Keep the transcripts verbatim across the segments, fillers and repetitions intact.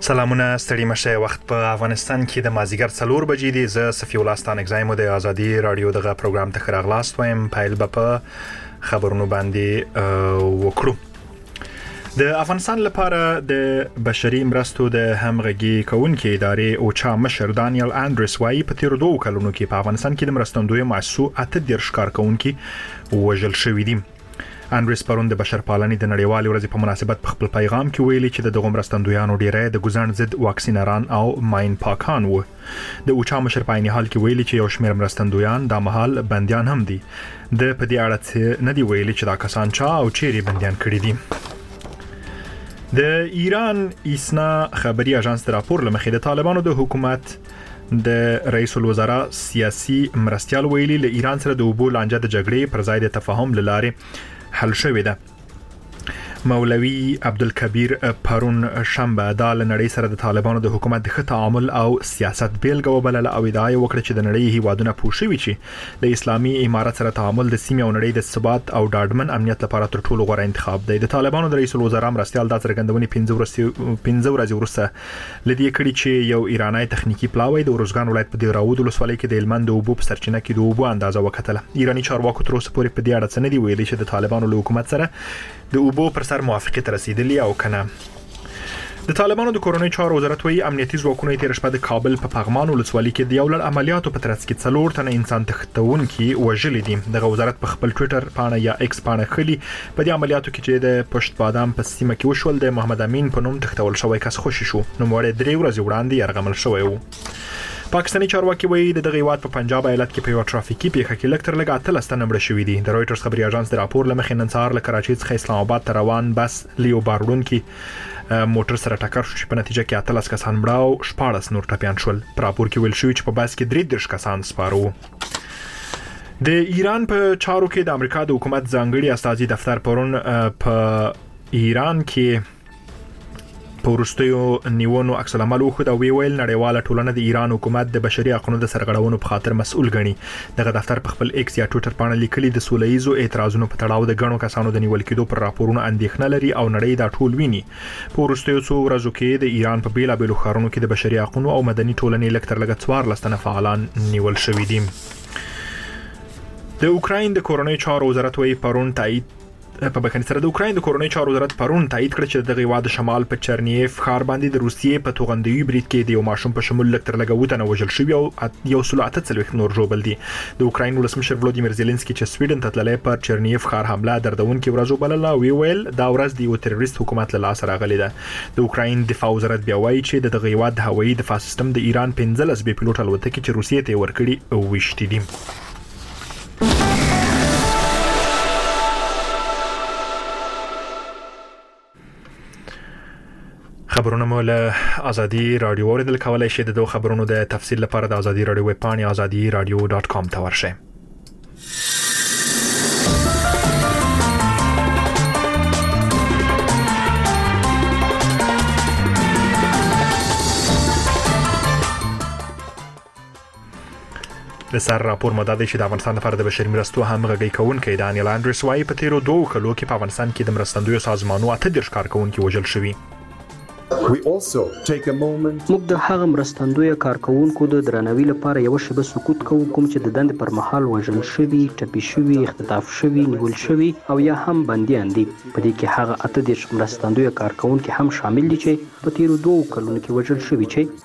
سلامونه ستړي مشه وخت په افغانستان کې د مازیګر څلور بجې دي. زه صفی الله ستان اگزایم د ازادي رادیو دغه پروګرام ته خراغلاست وایم. پایل به په خبرونو باندې وکړو. د افغانستان لپاره د بشري مرستو د همغږي کوونکې ادارې اوچا مشر دانیل اندرس وايي په تیر دوه کلونو کې په افغانستان کې د مرستندوی مؤسسو اته دیرش کارکونکي وژل شوي دي. اندرس پرون د بشرپالنې د نړیوالې ورځې په مناسبت په خپل پیغام کې ویلي چې د دغه مرستندویانو ډیری د ګزن ضد واکسینران او ماین پاکان وو. د اوچا مشر په عین حال کې ویلي چې یو شمېر مرستندویان د مهال بنديان هم دي. د په دې اړه نه دی ویلي چې دا کسان چا او چیرې بنديان کړي دي. د ایران ایسنا خبري اژانس د راپور لمخې د طالبانو د حکومت د رئیس الوزرا سیاسي مرستيال ویلي له ایران سره د اوبو لانجه د جګړې پر ځای د تفاهم لاره حل شوې ده. مولوی عبدالکبیر پرون شنبه د نړۍ سره د طالبانو د حکومت د ښه تعامل او سیاست بیلګه وبلله او ادعا وکړه چې د نړۍ هیوادونه پوښوي چې د اسلامي امارت سره تعامل د سیمې او نړۍ د ثبات او ډاډمن امنیت لپاره تر ټولو غوره انتخاب دی. د طالبانو د رئیس الوزرا مرستيال د څرګندونې پنځه ورځې وروسته لدی کړي چې یو ایرانی تخنیکی پلاوی د ورزګان ولایت په دراود ولسوالۍ کې د هلمند د اوبو په سرچینه کې د اوبو اندازه وکتله. ایرانی چارواکو تر اوسه پورې په دې اړه څه نه دی ویلي چې د طالبانو له حکومت سره د اوبو پر سر موافقه ته رسیدلی او کنه. د طالبانو د کورونی چارو وزارت وی امنیتي ځواکونه تیر شپه د کابل په پغمان ولسوالۍ کې د یو لړ عملیاتو په ترڅ کې څلور تنه انسان تختونکي وژل دي. دغه وزارت په خپل ټوئیټر پاڼه یا ایکس پاڼه خلی په دې عملیاتو کې چې د پشت بادام په سیمه کې وشول د محمد امین په نوم تختول شوی کس خوشی شو. نو مړ درې ورځې وړاندې يرغمل شوی وو. پاکستاني چارواکي وایي د دغه هیواد په پنجاب ایالت کې په یو ټرافیکي پیښه کې لکټر لګا اتل ستنه مړ شوې دي. د رويټرز خبري اژانس د راپور لمخې نن سهار له کراچۍ څخه اسلام آباد ته روان بس لیو باروډون کې موټر سره ټکر شو چې په نتیجه کې اتل کسان مړ او شپاړس نور ټپيان شول. په راپور کې ویل شوی چې په بس کې درې دیرش کسان سپارو. د ایران په چارو کې د امریکا د حکومت ځانګړي استازي دفتر پرون په ایران کې په ورستیو نیونو عکس العمل وخت او ویل نړیواله ټولنه د ایران حکومت د بشري حقوقو د سرغړونو په خاطر مسؤل ګڼي. دغه دفتر په خپل ایکس یا ټوئیټر باندې لیکلي د سولهیزو اعتراضونو په تړاو د غنو کسانو د نیول کېدو پر راپورونو اندېښنه لري او نړۍ دا ټول ویني. په ورستیو څو ورځو کې د ایران په بیلا بیلو ښارونو کې د بشري حقوقو او مدني ټولنې لکټر لګ څوار لستنه فعالان نیول شوي دي. د اوکراین د کورونی چارو وزارت وی پرون تایید په بخښنې سره د اوکراین د کورونی چارو وزارت پرون تایید کړ چې دغه هیواد شمال په چرنیف ښار باندې د روسیې په توغندوی برید کې د یو ماشوم په شمول لکټر لګوتنه وژل شوی او یو سل اته څلوېښت نور ژوبل دي. د اوکراین ولسمشر ولودیمیر زيلنسکي چې سویډن ته تللی پر چرنیف ښار حمله دردونکې ورځ وبلله او ویل دا ورځ د یو تروریست حکومت له لاسه راغلی ده. د اوکراین دفاع وزارت بیا وایي چې د دغه هیواد هوایي دفاع سیستم د ایران پنځلس بي پیلوټ الوتکې چې روسیې ته ورکړي او وشتي دي. خبرونه مو له ازادي رادیو اوریدل کولای شئ. د دوه خبرونو د تفصیل لپاره د ازادي رادیو ویب پاڼه ازادي رادیو ډاټ کام ته ورشئ. د سر راپور مدد چې د افغانستان لپاره د بشري مرستو همغږي کوونکې دانیل اندرس وايي په تیرو دوه کلو کې په افغانستان کې د مرستندوی سازمانونو اته دیرش کارکونکي وژل شوي. We also take a moment موږ د هغه مرستندوی کارکونکو د درناوي لپاره یو شیبه سکوت کوو کوم چې د دند پر مهال وژل شوي، ټپي شوي، اختطاف شوي، نیول شوي او یا هم بنديان دي. په دې کې هغه اته دیرش مرستندوی کارکونکي هم شامل دي چې په تیرو دوه کلونو کې وژل شوي. چې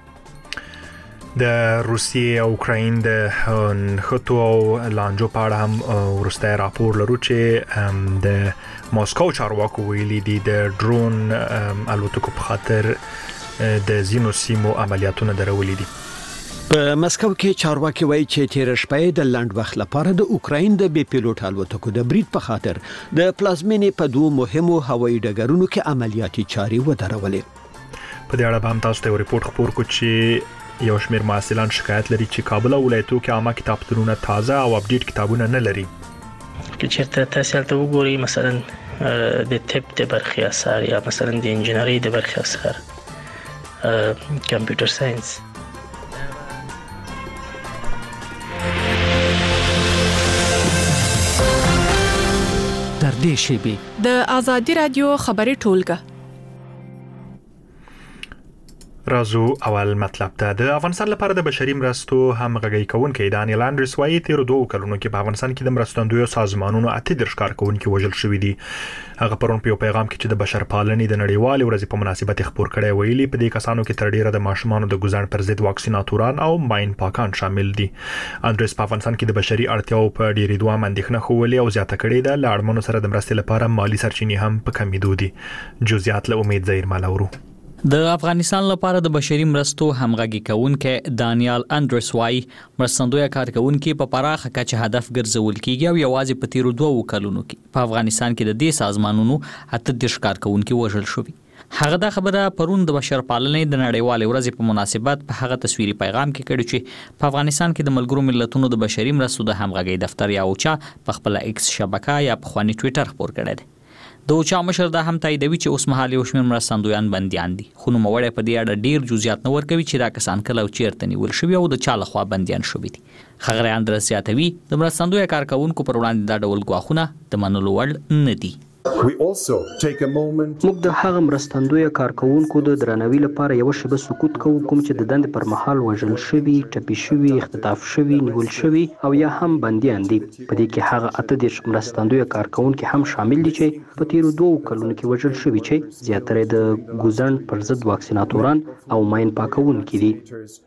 د روسیې او اوکراین د خطو او لانجو په اړه هم ورسته راپور لرو چې د ماسکو چارواکو ویلي دي د ډرون الوتکو په خاطر د زینو سیمو عملیاتونه درولې دي. په مسکو کې چارواکي وایي چې تیر شپه د لاند وخت لپاره د اوکراین د بي پیلوټ الوتکو د برید په خاطر د پلازمینې په دوه مهمو هوایي ډګرونو کې عملیاتي چاري ودرولې. په دې اړه هم تاسو ته ریپورت خبر کو چې یو شمېر محصلان شکایت لري چې کابل ولایتو کې عامه کتابتونونه تازه او اپډیټ کتابونه نه لري. که چېرته تاسو ته وګورئ مثلا د طب د برخې اثر یا مثلا د انجینری د برخې اثر، کمپیوټر ساينس، در دې شیبې د ازادي رادیو خبري ټولګه رازو اول مطلب ته د افغانستان لپاره د بشري مرستو همغږي کوونکي دانیل انډرس وايي تیر دوه کلونو کې په افغانستان کې د مرستندویو سازمانونو اته درش کارکونکي وژل شوې دي. هغه پرون په پیغام کې چې د بشر پالنې د نړیوالې ورځې په مناسبت خبر کړی ویلي په دې کسانو کې تر ډیره د ماشومانو د ګزن پر ضد واکسیناتوران او ماین پاکان شامل دي. انډرس په افغانستان کې د بشري اړتیاو په ډیرې دوه مندښنه خولې او زیاته کړې ده. لاړمنو سره د مرستې لپاره مالی سرچینې هم په کمیدو دي. جزئیات له امید زهیر مالورو. د افغانستان لپاره د بشري مرستو همغږي کوونکې دانیال انډرس وايي مرستندوی کارکونکي په پراخه کچه هدف ګرځول کیږي او یوازې په تیرو دوه کلونو کې په افغانستان کې د دې سازمانونو اته درش کارکونکي وژل شوي. هغه دا خبره پرون د بشر پالنې د نړیوالې ورځې په مناسبت په هغه تصویري پیغام کې کړی چې په افغانستان کې د ملګرو ملتونو د بشري مرستو د همغږي دفتر یا اوچا په خپل ایکس شبکه یا په خواني ټوئیټر خبر کړی دی. د اوچا مشر دا هم تاییدوي چې اوس مهال یو شمېر مرستندویان بنديان دي، خو نو موړې په دې اړه ډیر جزئیات نه ورکوي چې دا کسان کله او چیرته نیول شوي او د چا لخوا بنديان شوي دي. خغره اندرس زیاتوي د مرستندوی کارکونکو پر وړاندې دا ډول غواخونه د منلو وړ نه دي. We also take a moment موږ د هغه مرستندوی کارکونکو د درناوي لپاره یو شیبه سکوت کوو کوم چې د دند پر مهال وژل شوي، ټپي شوي، اختطاف شوي، نیول شوي او یا هم بنديان دي. په دې کې هغه اته دیرش مرستندوی کارکونکو هم شامل دي چې په تیرو دوه کلونو کې وژل شوي چې زیاتره د ګوزن پر ضد واکسیناتوران او ماین پاکونکي دي.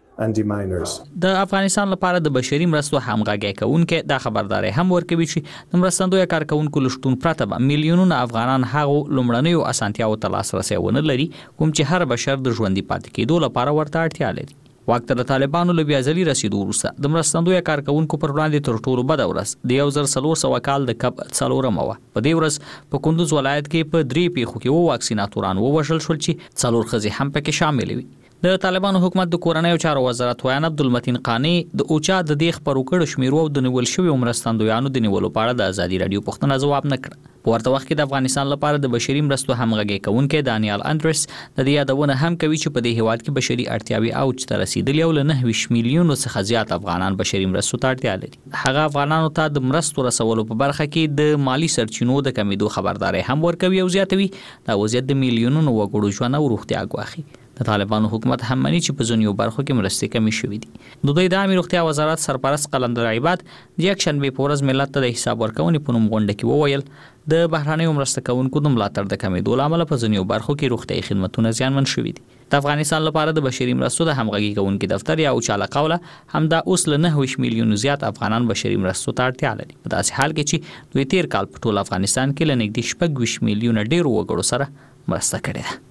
د افغانستان لپاره د بشري مرستو همغږي کوونکې دا خبرداري هم ورکوي چې د مرستندوی کارکونکو لشتون پرته به میلیونونه افغانان هغه لومړنیو اسانتیاو ته لاسرسي ونه لري کوم چې هر بشر د ژوندۍ پاتې کېدو لپاره ورته اړتیا لري. وخت د طالبانو له بیا ځلې رسیدو وروسته د مرستندوی کارکونکو پر وړاندې تر ټولو بد ورځ د یو زر څلور سوه کال د کب څلورمه وه. په دې ورځ په کندوز ولایت کې په درې پیښو کې وو واکسیناتوران ووژل شول چې څلور ښځې هم پکې شامل وي. د طالبانو حکومت د کورنیو چارو وزارت ویان عبدالمتین قانی د اوچا د دې خبرو کړو شمیرو د نیول شوی مرستندویانو د نیولو په اړه د ازادي رادیو پوښتنه ځواب نه کړ. په ورته وخت کې د افغانستان لپاره د بشري مرستو همغږي کوونکې دانیال انډرس د دې یادونه هم کوي چې په دې هیواد کې بشري اړتیاوې اوج ته رسیدلې او له نهه میلیونو څخه زیات افغانان بشري مرستو ته اړتیا لري. هغه افغانانو ته د مرستو رسولو په برخه کې د مالی سرچینو د کمیدو خبرداري هم ورکوي او زیاتوي دا وضعیت د میلیونونو وګړو ژوند او روغتیا ګواښي. د طالبانو حکومت هم مني چې په ځینو برخو کې مرستې کمې شوې دي. د دوی د عامه روغتیا وزارت سرپرست قلندر عباد د یک شنبه په ورځ ملت ته د حساب ورکونې په نوم غونډه کې وویل د بهرانیو مرسته کوونکو د ملاتړ د کمیدو لامل په ځینو برخو کې روغتیايي خدماتونه زیانمن شوي دي. د افغانستان لپاره د بشري مرستو د همغږي کوونکو دفتر یا اوچا له قوله همدا اوس له نهه میلیونو زیات افغانان بشري مرستو ته اړتیا لري. په داسې حال کې چې دوی تیر کال په ټول افغانستان کې له نږدې شپږ میلیونه ډیر وګړو سره مرسته کړې ده.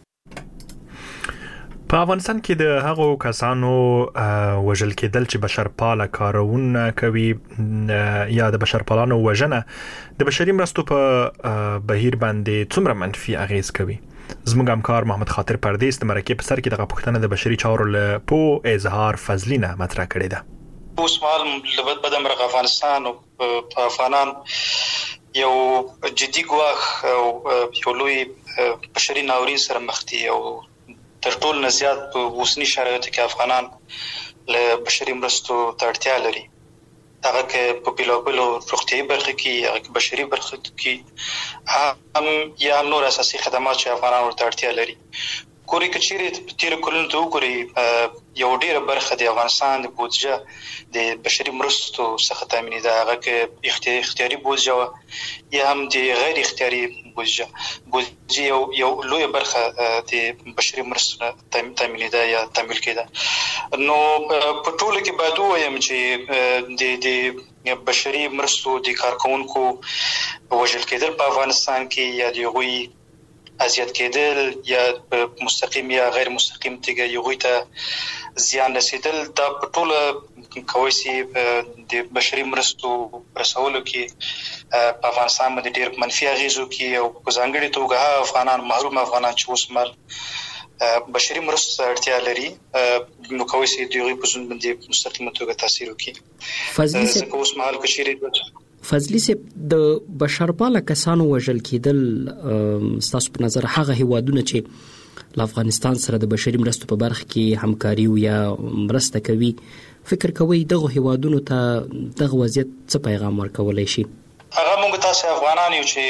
په افغانستان کې د هغو کسانو وژل کېدل چې بشرپاله کارونه کوي یا د بشرپالانو وژنه د بشري مرستو په بهیر باندې څومره منفي اغیز کوي. زموږ همکار محمد خاطر پردیس د مرکې په سر کې دغه پوښتنه د بشري چارو له په اظهار فضلینه مطرح کړې ده. اوس مهال لبد بدم رغ افغانستان او افغانان یو جدي ګواښ او یو لوی بشري ناورین سره مخ دي او تر ټولو نه زیات په اوسني شرایطو کې افغانان له بشري مرستو ته اړتیا لري. هغه کې په بیلابیلو روغتیايي برخه کې هغه بشري برخه کې هم یا نور اساسي خدمات چې افغانان ورته اړتیا لري. ګوري کچېرې په تیر کلونو ته وګوري یو ډیره برخه د افغانستان د بودجه د بشري مرستو څخه تامین ده. هغه کې اختیاري بودجه یا هم د غیر اختیاري بودجه بودجه یو یو لوی برخه د بشري مرستو تامین ده یا تامین کېده. نو په ټولو کې باید ووایم چې د د بشري مرستو د کارکونکو وژل کېدل په افغانستان کې یا د هغوی اذیت کېدل یا مستقیم یا غیر مستقیم تیګه یو ته زیان رسیدل دا په ټوله کوي چې د بشري مرستو رسولو کې په افغانستان باندې ډېر منفي اغیزو کې او په ځانګړي توګه افغانان محروم افغانان چې اوس مهال بشري مرستو اړتیا لري نو کوي چې دوی په ژوند باندې مستقیم توګه تاثیر وکړي. فضلي څه اوس مهال کچېرې فضلي سپ د بشرپاله کسانو وژل کېدل ستاسو په نظر هغه هیوادونه چې له افغانستان سره د بشري مرستو په برخه کې همکاري یا مرسته کوي فکر کوي دغه هیوادونو ته دغه وضعیت څه پیغام ورکولای شي؟ هغه موږ تاسو افغانان یو چې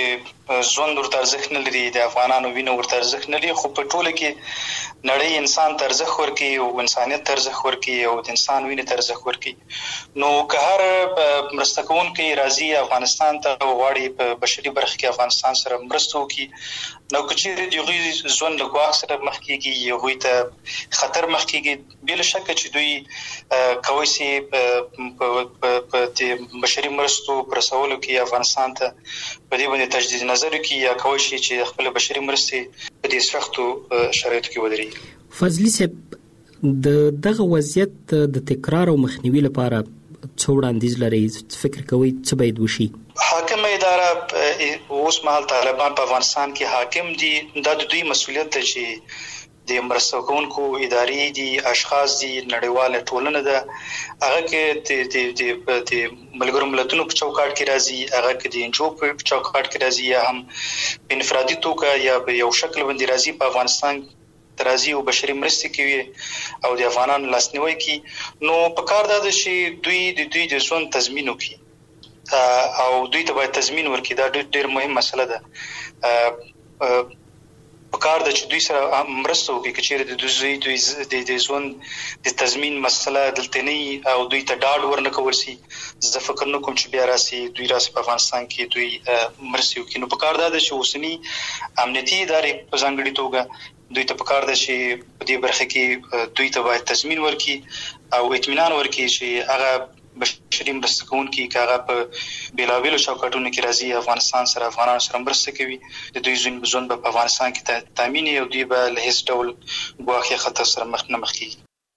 ژوند ورته ارزښت نه لري، د افغانانو وینه ورته ارزښت نه لري، خو په ټوله کې نړۍ انسان ته ارزښت ورکوي او انسانیت ته ارزښت ورکوي او د انسان وینې ته ارزښت ورکوي. نو که هر مرسته کوونکی راځي افغانستان ته غواړي په بشري برخه کې افغانستان سره مرسته وکړي، نو که چیرې د هغوی ژوند له ګواښ سره مخ کېږي، هغوی ته خطر مخ کېږي، بې له شکه چې دوی کولی شي په د بشري مرستو په رسولو کې افغانستان ته په دې باندې تجدید نظر وکړي یا کولی شي چې خپل بشري مرستې په دې سختو شرایطو کې ودرېږي. فضلي صاحب، د دغه وضعیت د تکرار او مخنیوي لپاره څه وړاندیز لري؟ فکر کوئ څه باید وشي؟ حاکمه اداره اوس مهال طالبان په افغانستان کې حاکم دي، دا د دوی مسؤلیت دی چې د مرسته کوونکو ادارې دي، اشخاص دي، نړیواله ټولنه ده، هغه کې د ملګرو ملتونو په چوکاټ کې راځي، هغه کې د انجو په چوکاټ کې راځي، یا هم په انفرادي توګه یا په یو شکل باندې راځي، په افغانستان راځي او بشري مرستې کوي او د افغانانو لاسنیوي کوي. نو په کار دا ده چې دوی د دوی د ژوند تضمین وکړي او دوی ته باید تضمین ورکړي. دا ډېر مهم مسله ده. په کار ده چې دوی سره مرسته وکړي، که چیرې د دوی د ژوند د تضمین مسله دلته نه او دوی ته ډاډ ورنکول شي، زه فکر نه کوم چې بیا راسي دوی راسي په افغانستان کې دوی مرستې وکړي. نو په کار دا ده چې اوسني امنیتي ادارې په ځانګړې توګه دوی ته په کار ده چې په دې برخه کې دوی ته باید تضمین ورکړي او اطمینان ورکړي چې هغه بشري مرسته کوونکي که هغه په بېلابېلو چوکاټونو کې راځي، افغانستان سره افغانانو سره مرسته کوي، د دوی ژوند به په افغانستان کې تامین وي او دوی به له هېڅ ډول ګواښ یا خطر سره مخ نه مخ کېږي.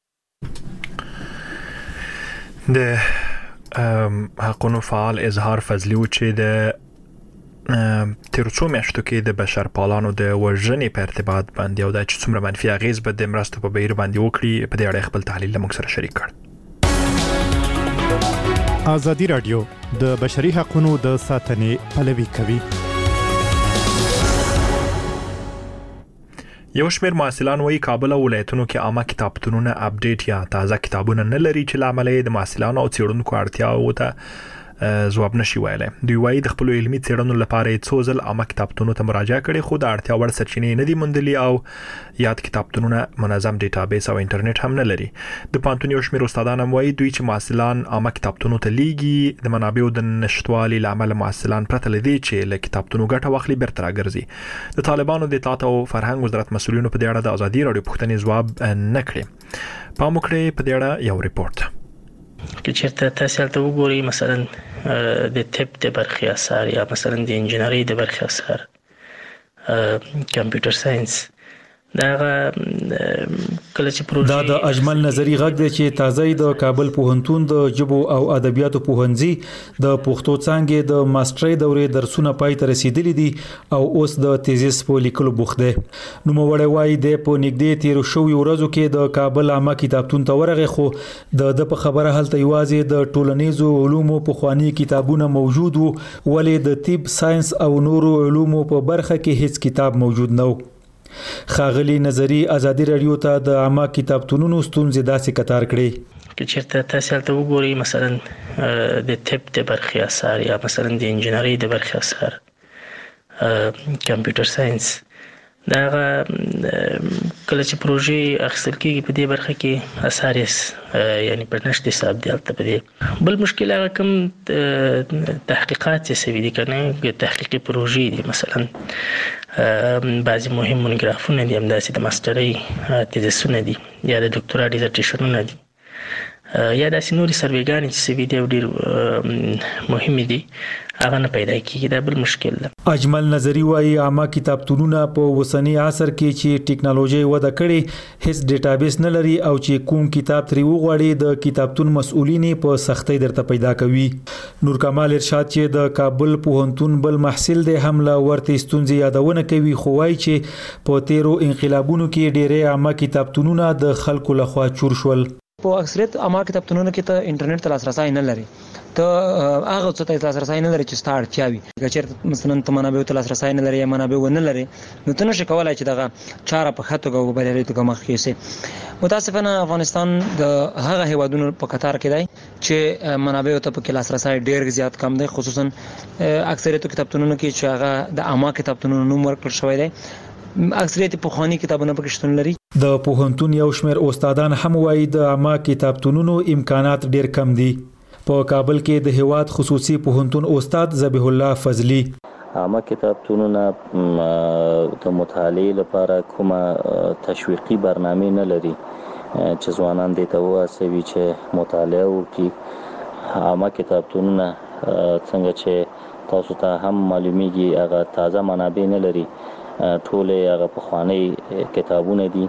د حقونو فعال اظهار فضلي و چې د تیر څو میاشتو کې د بشرپالانو د وژنې په ارتباط باندې او د چې څومره منفي اغیز به د مرستو په بهیر باندې وکړي، په دې اړه خپل تحلیل له موږ سره شریک کړ. ازادي راډیو د بشري حقوقو د ساتنې پلوي کوي. یو شمېر محصلان وايي کابل او ولایتونو کې عامه کتابتونونه اپډیټ یا تازه کتابونه نه لري چې لامل یې د محصلانو او څېړونکو اړتیاو ته ځواب نشي ویلای. دوی وايي د خپل علمي څېړنو لپاره څو ځل عامه کتابتونونو ته مراجعه کړې، خو د اړتیا وړ سرچینې نه دي موندلي او یاد کتابتونونه منظم ډیټابیس او انټرنیټ هم نه لري. د پوهنتون یو شمېر استادان هم وايي دوی چې محصلان عامه کتابتونونو ته لیږي د منابعو د نشټوالي لامل محصلان پرته لدی چې له کتابتونو ګټه واخلي بیرته راګرځي. د طالبانو د اطلاعات او فرهنګ وزارت مسؤلینو په دې اړه د ازادي راډیو پوښتنې ځواب نه کړی. پام وکړئ په دې اړه یو ریپورت. که چېرته تاسو هلته وګورئ مثلا د طب د برخې اثار یا مثلا د انجینرۍ د برخې اثار، کمپیوټر ساينس، دا کله چې پروژه دا د اجمل نظری غږ دی چې تازه د کابل پوهنتون د ژبو او ادبیاتو پوهنځي د پښتو څانګې د ماسترۍ دورې درسونه پای ته رسیدلي دي او اوس د تیزیس په لیکلو بوخت دی. نوموړی وایي د په نږدې تیرو شویو ورځو کې د کابل عامه کتابتون ته ورغی، خو د د په خبره هلته یوازې د ټولنیزو علومو پخواني کتابونه موجود وو، ولې د طب، ساينس او نورو علومو په برخه کې هیڅ کتاب موجود نه و. خاغلی نظری ازادي راډیو ته د عامه کتابتونونو ستونزې داسې کتار کړې. که چېرته تاسو هلته وګورئ مثلا د طب د برخې اثار یا مثلا د انجینرۍ د برخې اثار، کمپیوټر ساينس، دا کله چې پروژې اخیستل کېږي په دې برخه کې اثار یعنی په نشت حساب دی هلته په دې. بل مشکل هغه کوم تحقیقات چې سوي دي که نه تحقیقي پروژې دي، مثلا بعضې مهم مونوګرافونه دي، همداسې د ماسټرۍ تیزسونه دي یا د ډاکټورا ډیزرټیشنونه دي یا داسې نورې سروېګانې چې سوي دي او ډېر مهمې دي، هغه نه پیدا کیږي. دا بل مشکل ده. اجمل نظری وایي عامه کتابتونونه په اوسني عصر کې چې ټیکنالوژي وده کړې هیڅ ډیټابیس نه لري او چې کوم کتاب ترې وغواړي د کتابتون مسؤلین په سختۍ درته پیدا کوي. نور کمال ارشاد چې د کابل پوهنتون بل محصل دی هم له ورته ستونزې یادونه کوي، خو وایي چې په تیرو انقلابونو کې ډېرې عامه کتابتونونه د خلکو لخوا چور شول. په اکثریت عامه کتابتونونو کې ته انټرنیټ ته لاسرسی نه لري، ته هغه څه ته لاسرسي نه لري چې ستا اړتیا وي. که چېرته مثلا ته منابعو ته لاسرسي نه لري یا منابع ونه لري نو ته نشې کولی چې دغه چاره په ښه توګه او بریالۍ توګه مخکې یوسې. متاسفانه افغانستان د هغه هیوادونو په قطار کې دی چې منابعو ته پکې لاسرسي ډېر زیات کم دی، خصوصا اکثریت کتابتونونو کې چې هغه د عامه کتابتونونو نوم ورکړل شوی دی. اکثریت پخوانی کتابونه پکې شتون لري. د پوهنتون یو شمېر استادان هم وایي د عامه کتابتونونو امکانات ډېر کم دي. په کابل کې د هیواد خصوصي پوهنتون استاد ذبیح الله فضلی عامه کتابتونونه د مطالعې لپاره کومه تشویقي برنامه نه لري چې ځوانان دې ته وهڅوي چې مطالعه وکړي. عامه کتابتونونه څنګه چې تاسو ته هم معلومیږي هغه تازه منابع نه لري، ټول هغه پخوانی کتابونه دي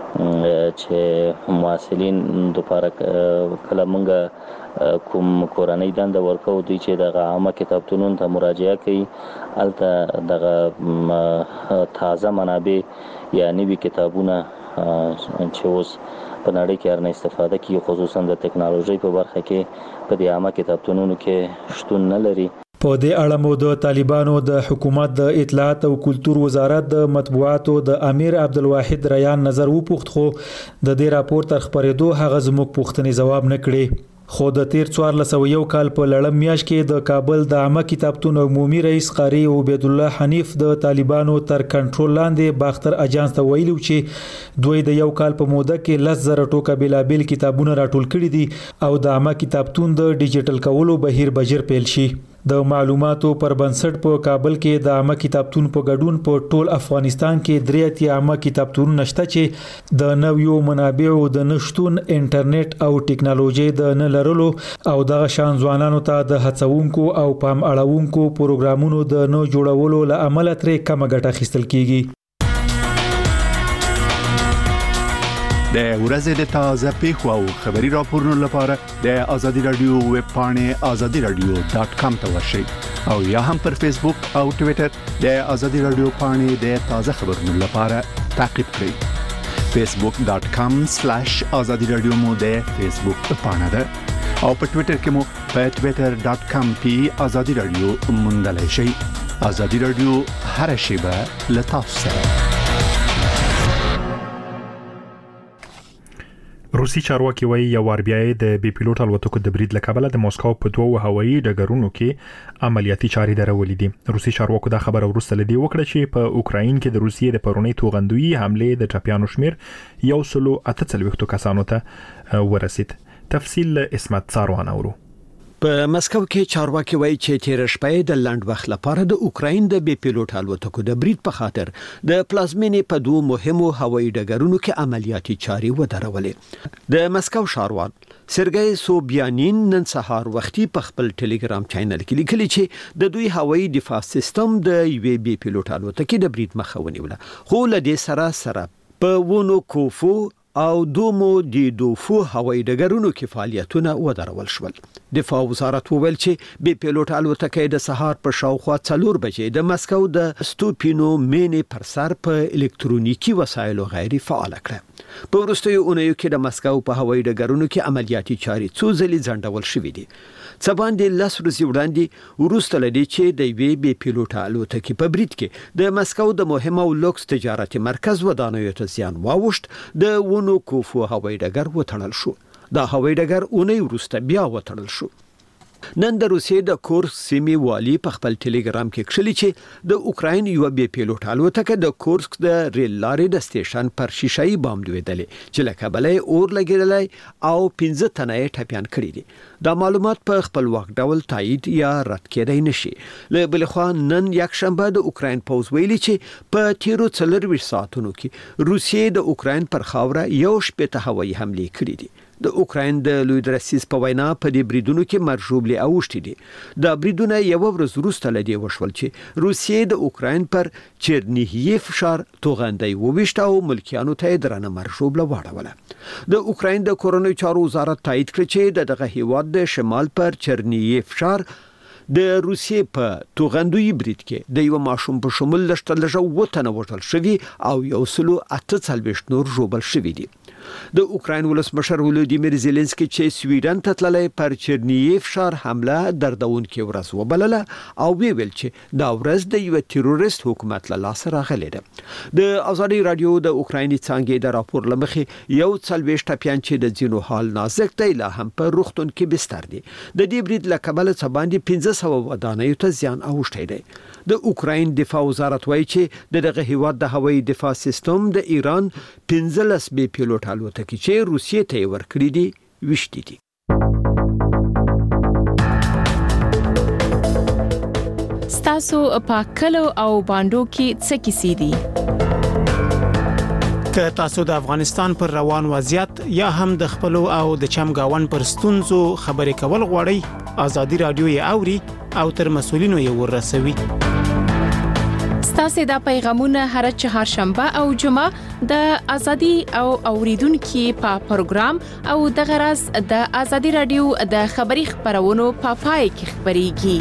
چې محصلین لپاره کله مونږ کوم کورنۍ دنده ورکو دي چې د عامه کتابتونونو ته مراجعه کوي، البته د تازه منابع یا نوي کتابونه چې اوس په نړۍ کې هر نه استفاده کوي، خصوصا د ټکنالوژي په برخه کې په دې عامه کتابتونونو کې شتون نه لري. په دې اړه مو د طالبانو د حکومت د اطلاعات او کلتور وزارت د مطبوعاتو د امیر عبدالواحد ریان نظر وپوښت، خو د دې راپور تر خبرېدو هغه زموږ پوښتنې ځواب نه کړې. خو د تیر څوارلس سوه یو کال په لړم میاشت کې د کابل د عامه کتابتون عمومي رئیس قاری عبید الله حنیف د طالبانو تر کنټرول لاندې باختر اجانس ته ویلو چې دوی د یو کال په موده کې لس زره ټوکه بېلابېل کتابونه راټول کړي دي او د عامه کتابتون د ډیجیټل کولو بهیر بجر پیل شي. د معلوماتو پر بنسټ په کابل کې د عامه کتابتون په ګډون په ټول افغانستان کې درې اتیا عامه کتابتونونه شته چې د نویو منابعو د نشټون، انټرنیټ او ټکنالوژي د نه لرلو او دغه شان ځوانانو ته د هڅونکو او پام اړونکو پروګرامونو د نه جوړولو له امله ترې کمه ګټه اخیستل کیږي. د ورځې د تازه پیښو او خبري راپورونو لپاره د آزادي رادیو ویب پاڼې آزادي رادیو ډاټ کام ته ورشئ او یا هم پر فیسبوک او ټوئیټر د آزادي رادیو پاڼې د تازه خبرونو لپاره تعقیب کړئ. فیسبوک ډاټ کام سلیش آزادي رادیو مو د فیسبوک پاڼه ده او په ټوئیټر کې مو په ټوئیټر ډاټ کام پی آزادي رادیو موندلای شئ. آزادي رادیو هر شیبه له تاسو سره. روسي چارواکي وایي یو وار بیا د بي پيلوټ الوتکو د برید له کبله د موسکو په دوه هوایي ډګرونو کې عملیاتي چارې درولې دي. روسي چارواکو دا خبره وروسته لدی وکړه چې په اوکراین کې د روسیې د پرونی توغندوی حمله د ټپيانو شمیر یو سلو اته څلوېښت کسانو ته ورسید. تفصیل اسمت ساروان اورو. په مسکو کې چارواکي وایي چې تیر شپه د لنډ وخت لپاره د اوکراین د بي پيلوټ الوتکو د برید په خاطر د پلازمینې په دوه مهمو هوایي ډګرونو کې عملیاتي چارې ودرولې. د مسکو ښاروال سرګي سوبیانین نن سهار وختي په خپل ټلګرام چینل کې لیکلي چې د دوی هوایي دفاع سیستم د یو بي پيلوټ الوتکې د برید مخه ونیوله، خو له دې سره سره په ونو کوفو او دومو دی دوفو هوایي ډګرونو کې فعالیتونه ودرول شول. دفاع وزارت وویل چې بي پيلوټ الوتکې د سهار په شاوخوا څلور بجې د مسکو د ستوپینو مینې پر سر په الکترونیکی وسایلو غیر فعال کړه. په وروستیو اونیو کې د مسکو په هوایي ډګرونو کې عملیاتي چارې څو ځلې ځنډول شوې دي. څه باندې لس ورځې وړاندې وروسته لدی چې د وی بي پيلوټ الوتکې په برید کې د مسکو د مهم او لوکس تجارتي مرکز ودانیو ته زیان واوښت، د ونو کوفو هوایي ډګر وتړل شو. دا هوایي ډګر اونۍ وروسته بیا وتړل شو. نن د روسیې د کورسک سیمې والی په خپل ټلګرام کې کښلي چې د اوکراین یو بي پيلوټ الوتکه د کورسک د ریل لارې د سټیشن پر شیشه‌ای بام دویدلې چې له کبله اور لګیدلی او پنځه تنه یې ټپيان کړي دي. دا معلومات په خپلواک ډول تایید یا رد کېدای نشي. له بل خوا نن یکشنبه د اوکراین پوز ویلي چې په تیرو څلورویشت ساعتونو کې روسیې د اوکراین پر خاوره یو شپېته هوایي حملې کړې دي. د اوکراین د لوی درسیس په وینا په دې بریدونو کې مرجوبلي اوښتي دي. دا بریدونه یو ورځ وروسته لدی وشول چې روسیې د اوکراین پر چرنیهیف ښار توغندۍ وویشت او ملکیانو ته درنه مرجوبله واړوله. د اوکراین د کورنۍ چارو وزارت تایید کړ چې دغه هیواد د شمال پر چرنیهیف ښار د روسیې په توغندوی برید کې د یو ماشوم په شمول لشتل لږه وټنه وټل شوی او یو سلو اته څلوېښت نور ژوبل شوی دي. د اوکراین ولسمشر ولودیمیر زيلنسکي چې سویډن ته تللی پر چرنییف ښار حمله دردونکې ورځ وبلله او ویل چې دا ورځ د یو تروریست حکومت له لاسه راغلې ده. د ازادي رادیو د اوکرایني څانګې د راپور لمخې یو څلويشت ټپيان چې د ځینو حال نازک دی لا هم په روغتون کې بستر دي. د دې برید له کبله څه باندې پنځه سوه ودانیو ته زیان اوښتی دی. د اوکراین دفاع وزارت وایي چې د دغه هیواد د هوایي دفاع سیستم د ایران پنځلس بي پیلوټ الوتکې چې روسیې ته ورکړي دي وشتي دي. ستاسو په کلو او باندو کې څه کیسې دي؟ که تاسو د افغانستان پر روان وضعیت یا هم د خپل او د چمګاون پر ستونزو خبرې کول غواړئ، ازادي رادیو یې اوري او تر مسولینو یې ورسوي. ستاسو د پیغامونه هر چهارشنبه او جمعه د ازادي او اوریدونکو په پروګرام او د غرض د ازادي رادیو د خبري خبرونو په پای کې خبريږي.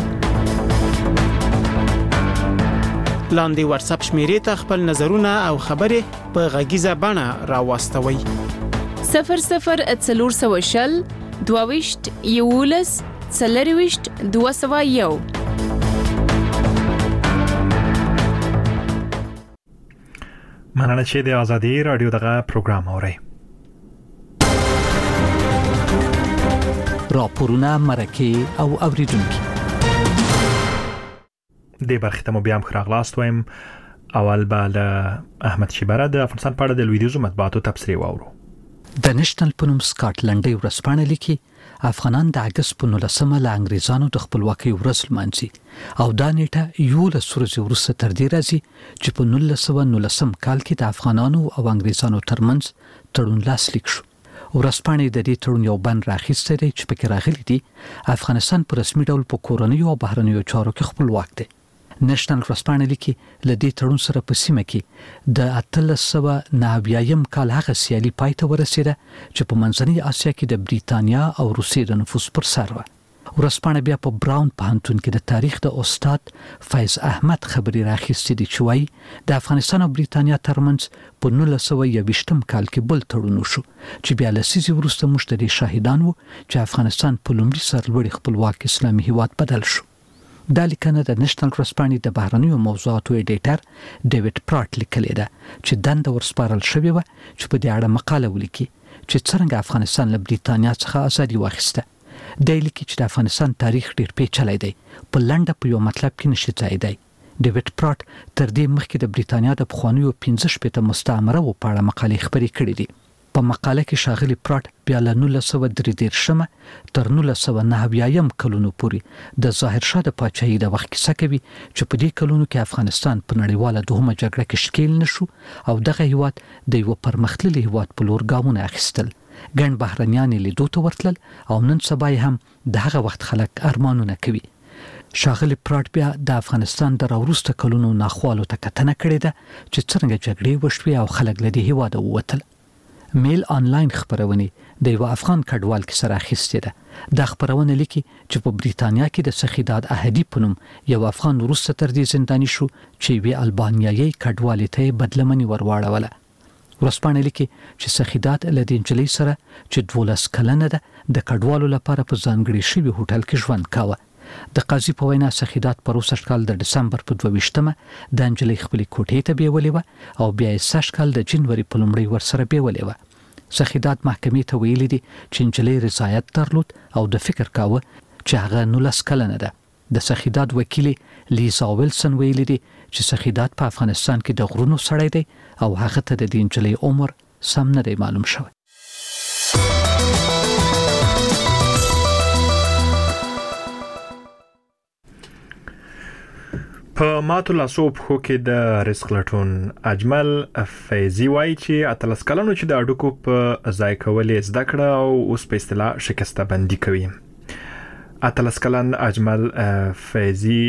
لاندې واتس اپ شمیرې ته خپل نظرونه او خبرې په غږیزه بڼه راوستوي. صفر صفر څلور سوه شل دوه ویشت یولس څلور ویشت دوه سوه یو. مننه چې د ازادي رادیو دغه پروګرام اورئ. راپورونه مرکه او اوریدونکو د برخې ته مو بیا هم خراغلاست وایم. اول به له احمد شیبره د افغانستان په اړه د لویدیځو مطبوعاتو تبصرې واورو. د نېشنل په نوم سکاټلنډي ورځپاڼه لیکي افغانان د اګست په نولسمه له انګریزانو د خپلواکۍ ورځ لمانځي او دا نیټه یولس ورځې وروسته تر دې راځي چې په نولس سوه نولسم کال کې د افغانانو او انګریزانو ترمنځ تړون لاسلیک شو. ورځپاڼې د دې تړون یو بند راخیستی دی چې پکې راغلي دي افغانستان په رسمي ډول په کورنیو او بهرنیو چارو کې خپلواک دی. نېشنل ورځپاڼه لیکي له دې تړون سره په سیمه کې د اتلس سوه نهه اویایم کال هغه سیالي پای ته ورسېده چې په منځنۍ اسیا کې د بریتانیا او روسیې د نفوذ پر سر وه. ورځپاڼه بیا په براون پوهنتون کې د تاریخ د استاد فیض احمد خبري راخیستې دي چې وایي د افغانستان او بریتانیا ترمنځ په نولس سوه یوویشتم کال کې بل تړون وشو چې بیا لسیزې وروسته موږ ته دې شاهدان وو چې افغانستان په لومړي سرلوړي خپلواک اسلامي هیواد بدل شو. دا لیکنه د نېشنل ورځپاڼې د بهرنیو موضوعاتو ایډیټر ډیوډ پراټ لیکلې ده چې دنده ورسپارل شوې وه چې په دې اړه مقاله ولیکي چې څرنګه افغانستان له بریتانیا څخه ازادي واخیسته. دی لیکي چې د افغانستان تاریخ ډېر پیچلی دی، په لنډه په یو مطلب کې نشي ځایېدی. ډیوډ پراټ تر دې مخکې د بریتانیا د پخوانیو پنځه شپېته مستعمره وو په اړه مقالې خپرې کړې دي. په مقاله کې ښاغلي پراټ بیا له نولس سوه درې دېرشمه تر نولس سوه نهه اویایم کلونو پورې د ظاهرشاه د پاچاهۍ د وخت کیسه کوي چې په دې کلونو کې افغانستان په نړیواله دوهمه جګړه کې ښکیل نشو او دغه هیواد د یو پرمختللي هیواد په لور ګامونه اخیستل. ګڼ بهرنیان یې لیدو ته ورتلل او نن سبا هم د هغه وخت خلک ارمانونه کوي. ښاغلي پراټ بیا د افغانستان د راوروسته کلونو ناخوالو ته کتنه کړې ده چې څرنګه جګړې وشوې او خلک له دې هیواده ووتل. میل آنلاین خبرونه د یو افغان کډوال کې سره اخیستې ده. دا خبرونه لیکي چې په بریتانیا کې د سخیداد احدی په نوم یو افغان وروسته تر دې زنداني شو چې وی البانیایي کډوالۍ ته بدلمنی ورواړوله. ورځپاڼه لیکي چې سخیداد له دې نجلۍ سره چې دولس کلنه ده د کډوالو لپاره په ځانګړي شوي هوټل کې ژوند کاوه. د قاضي په وینا سخیدات په روسش کال د دسمبر په دوه ویشتمه د انجلۍ خپل کوټې ته بیولې و او بیا یې سش کال د جنوري په لومړۍ ورسره بیولې و. سخیدات محکمې ته ویلي دي چې انجلۍ رضایت درلود او د فکر کاوه چې هغه نولس کلنه ده. د سخیدات وکیل لیزا ویلسن ویلي دي چې سخیدات په افغانستان کې د غرونو سړی دی او هغه ته د دې انجلۍ عمر سم نه دی معلوم شوی. په ماتو لاسو پښو کې د رزق لټون اجمل فیضی وایي چې اتلس کلنو چې د اډوکو په ځای کولې زده کړه او اوس په اصطلاح شکسته بندي کوي. اتلس کلن اجمل فیضی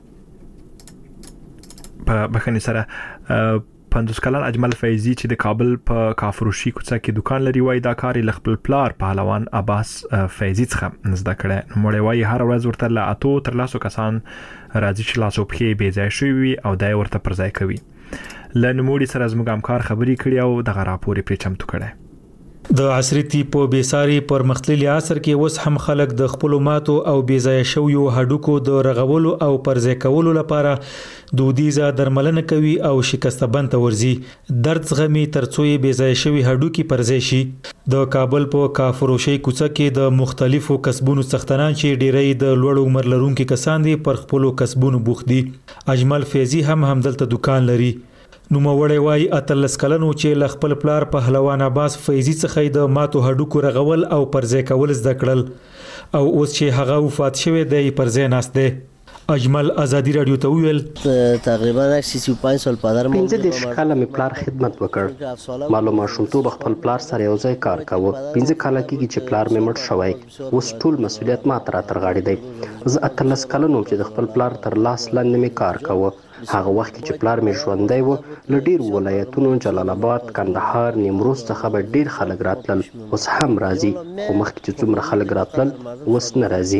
په بخښنې سره پنځوس کلن اجمل فیضی چې د کابل په کافروشي کوڅه کې دکان لري وایي دا کار له خپل پلار پهلوان عباس فیضی څخه زده کړی. نوموړی وایي هر ورځ ورته له اتو تر لسو کسان راځي چې لاسو پښې بې ځای شوي او دا یې ورته پر ځای کوي. له نوموړي سره زموږ همکار خبرې کړي او دغه راپور یې پرې چمتو کړی. د عصري ټیپ بیساری پر مختللي عصر کې اوس هم خلک د خپل ماتو او بیځای شویو هډوکو د رغولو او پرځای کولو لپاره دودیزه درملنه کوي او شکسته بند ته ورځي. درد زغمي ترڅو یې بیځای شوی هډوکي پرځای شي. د کابل په کافروشي کوڅه کې د مختلفو کسبونو څښتنان چې ډیری د لوړ عمر لرونکو کسان دي پر خپل کسبونو بوخت دي. اجمل فیضی هم همدلته دکان لري. نو موړی وای اتلس کلنو چې ل خپل پلار پهلوان عباس فیضی څخه د ماتو هډوکو رغول او پرځای کول زده کړل او اوس چې هغه وفات شوی دی پرځای ناست دی. اجمل ازادي رادیو ته ویل تقریبا سی و پنج سال پدر ما پنځه دیرش کاله مې پلار خدمت وکړ. معلومه ماشومتوب خپل پلار سره یو ځای کار کاوه. پنځه کاله کېږي چې پلار مې مړ شوی. اوس ټول مسؤلیت ما تر غاړې دی. زه اتلس کلنو چې د خپل پلار تر لاس لاندې مې کار کاوه. هغه وخت چې پلار مې ژوندی و له ډېرو ولایتونو جلال آباد، کندهار، نیمروز څخه به ډېر خلک راتلل. اوس هم راځي خو مخکې چې څومره خلک راتلل اوس نه راځي.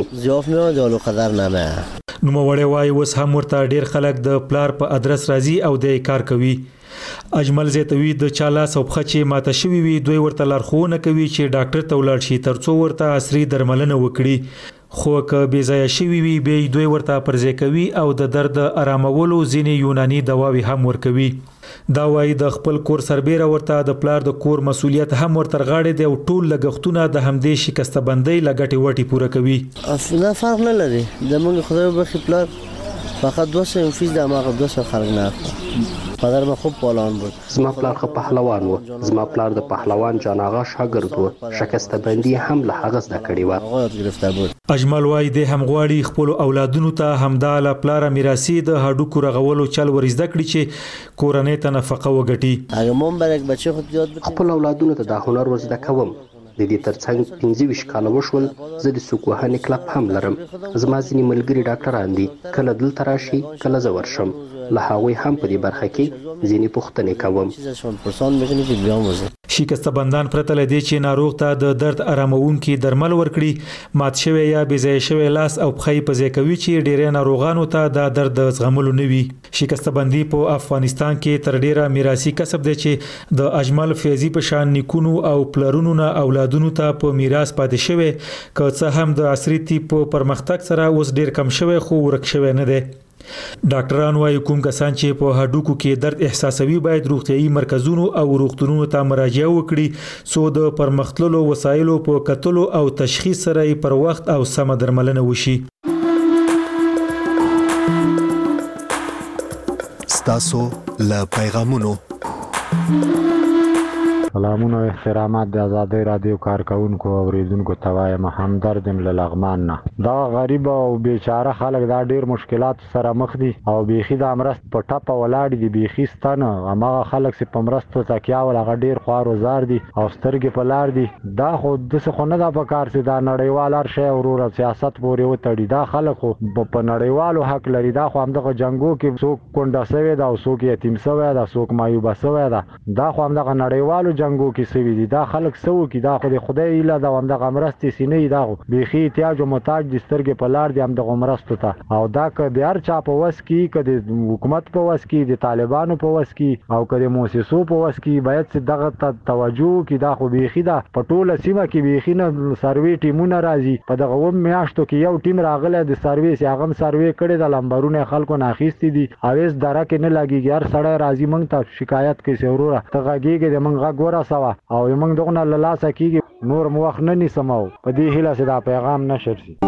نوموړی وایي اوس هم ورته ډېر خلک د پلار په ادرس راځي او د کار کوي. اجمل زیاتوي د چا لاس او پښه چې ماته شوي وي دوی ورته لارښوونه کوي چې ډاکټر ته ولاړ شي ترڅو ورته عصري درملنه وکړي. خو که بې ځایه شوي وي بیا دوی ورته پرځای کوي او د درد آرامولو ځینې یوناني دواوې هم ورکوي. دا وایي د خپل کور سربیره ورته د پلار د کور مسؤلیت هم ورته غاړې دی او ټول لګښتونه د همدې شکسته بندۍ لګټې وټې پوره کوي. افلا فرق نه لري د موږ خدای بخي پلار فقط دو سه فیصد د ما دو سه خلک نه پدر ما خوب پهلوان بود. زما پلار خو پهلوان و. زما پلار د پهلوان جان آغا شاګرد و. شکسته بندي هم له هغه زده کړې و. اجمل وایي د هم غواړي خپل اولادونو ته همدا له پلار میراثي د هډوکو رغولو چل ورزده کړي چې کورنۍ ته نفقه وګټي. اګه مون برک بچي خو یاد خپل اولادونو ته د هنر ورزده کوم. د دې ترڅنګ پنځه ویشت کاله وشول زه د سوک وهنې کلب هم لرم. زما ځینې ملګري ډاکټران دي. کله دلته راشي کله زه ورشم. له هغوی هم په دې برخه کې ځینې پوښتنې کوم. شکسته بندان پرته له دې چې ناروغ ته د درد آرامونکي درمل ورکړي مات شوی یا بې ځایه شوی لاس او پښې په ځای کوي چې ډېری ناروغانو ته د درد زغملو نه وي. شکسته بندي په افغانستان کې تر ډیره میراثي کسب دی چې د اجمل فیضی په شان نیکونو او پلرونو نه اولادونو ته په میراث پاتې شوی. که څه هم د عصري ټیپ په پرمختګ سره اوس ډیر کم شوی خو ورک شوی نه دی. ډاکټران وايي کوم کسان چې په هډوکو کې درد احساسوي باید روغتيایي مرکزونو او روغتونونو ته مراجعه وکړي څو د پرمختللو وسایلو په کتلو او تشخیص سره پر وخت او سم درملنه وشي. ستاسو له پیغامونو سلامونه او احترامات د آزادۍ رادیو کارکونکو او اوریدونکو ته وایم همدرد یم له لغمان نه. دا غریب او بیچاره خلک دا ډیر مشکلات سره مخ دي او بیخي د امرست په ټاپه ولاړ دي. بیخي ستنه هغه خلک چې په مرستو تکیا ول هغه ډیر خوار او زار دي او سترګې په لار دي. دا خو د څه خو نه دا په کار چې دا نړیوال هر شی ورور سیاست پورې وتړي. دا خلک خو په نړیوالو حق لري. دا خو همدغه جنگو کې څوک کونډه شوی دا او څوک یتیم شوی دا څوک مایوب شوی دا دا خو همدغه نړیوالو جنگو کې سوي دي. دا خلک سو کې دا خو د خدای اله دا همدغه مرستې سینې دا بیخي احتیاج او محتاج دي. سترګې په لار دي همدغه مرستو ته او دا که د هر چا په وس کې که د حکومت په وس کې د طالبانو په وس کې او که د مؤسسو په وس کې باید چې دغه ته توجه کې. دا خو بیخي دا په ټوله سیمه کې بیخي نه سروي ټیمونه راځي. په دغه و میاشتو کې یو ټیم راغلی د سروي سي هغه سروي کړي د لمبرونه خلکو نه اخیستي دي. اوس دره کې نه لګيږي. هر سړی راځي مونږ ته شکایت کوي سورور ته غږیږي د مونږ غږ ورا سوا او موږ دغه نه لاسه کیږي نور مو وخت نه نسمو په دې هیله چې دا پیغام نشر شي.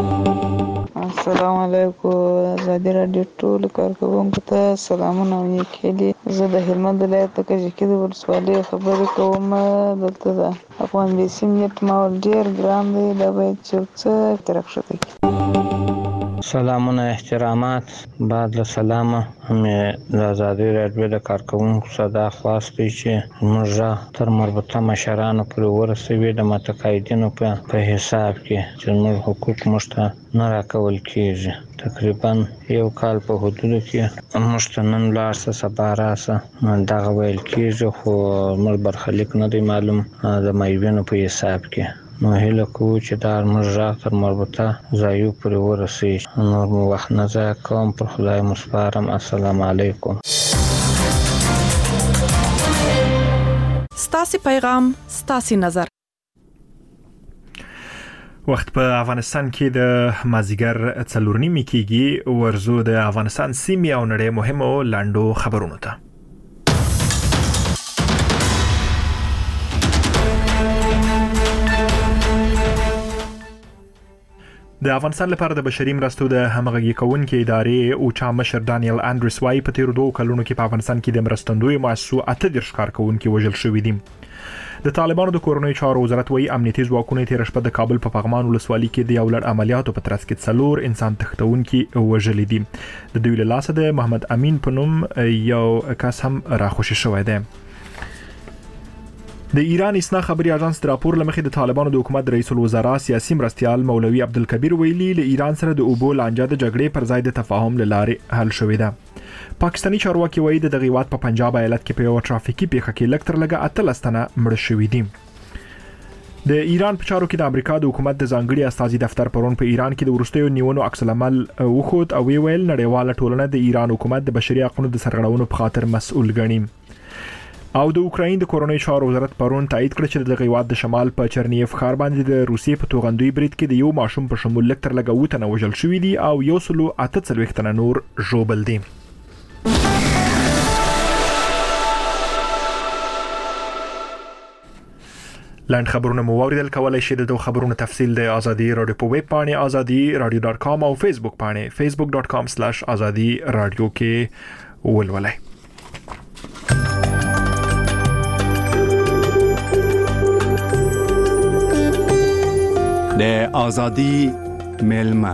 السلام علیکم آزادي رادیو ټول کارکونکو ته سلامونه او نیکي. زه د هلمند ولایت د کجکي د ولسوالۍ خبرې کوم. دلته د افغان بیسیم نیټ ماحول ډیر ګران دی. دا باید چې څه ترخصه کړي. سلامونه احترامات بعد له سلامه مې د آزادي رادیو د کارکونکو صدا خواست دی چې موږ تر مربوطه مشرانو پورې ورسوي د متقاعدینو په حساب کې چې موږ حقوق موږ ته نه راکول کېږي. تقریبا یو کال په حدودو کې موږ ته نن لاړ څه سبا راسه دغه ویل کېږي خو موږ برخلیک نه دی معلوم د مایوینو په حساب کې. نو هیله کوو چې دا موږ راغ تر مربوطه ځایو پورې ورسوي. نور مو وخت نه ضایع کوم. پر خدای مو سپارم. السلام علیکم. ستاسو پیغام ستاسو نظر وخت په افغانستان کې د مازیګر څلور نیمې کېږي ورزو د افغانستان سیمې او نړۍ مهمو لاندو خبرونو ته. د افغانستان لپاره د بشري مرستو د همغږي کوونکې ادارې او چا مشر دانیل اندریس وايي په تیر دوه کلونو کې په افغانستان کې د مرستندوی مؤسسو اته دیرش کارکونکي وژل شوي دي. د طالبانو د کورنۍ چارو وزارت وايي امنیتي ځواکونه تیر شپه د کابل په پغمان ولسوالۍ کې د یو لړ عملیاتو په ترڅ کې څلور انسان تښتونکي وژلي دي. د دوی له لاسه د محمد امین په نوم یو کس هم راخوشي شوی دی. د ایران اسنا خبري اژانس راپور لمخې د طالبانو د حکومت رئیس الوزرا سیاسي مرستيال مولوي عبدالکبیر ویلي له ایران سره د اوبو لانجه د جګړې پر ځای د تفاهم لارې حل شوې ده. پاکستاني چارواکي وایي د دغه وخت په پنجاب ایالت کې په یو ټرافیکي پیښه کې لکتر لګه اتلس تنه مړ شوي دي. د ایران په چارو کې د امریکا د حکومت د ځانګړي استازي دفتر پرون په ایران کې د ورستیو نیونو عکس العمل وخت او ویل نړیواله ټولنه د ایران حکومت د بشري حقوقو د سرغړونو په خاطر مسؤل ګڼي. او د اوکراین د کورنۍ چارو وزارت پرون تایید کړ چې د غیواد د شمال په چرنیف ښار باندې د روسیې په توغندوی برید کې د یو ماشوم په شمول لکتر لګه وټنه وژل شوی دي او یو سلو اته څلوېښت تنه نور ژوبل دي. لاند خبرونه مو اوریدل کولای شئ د خبرونو تفصیل د ازادي رادیو په ویب پاڼه ازادي رادیو ډاټ کام او فیسبوک پاڼه فیسبوک ډاټ کام سلیش ازادي رادیو کې ولولئ. د ازادي ملما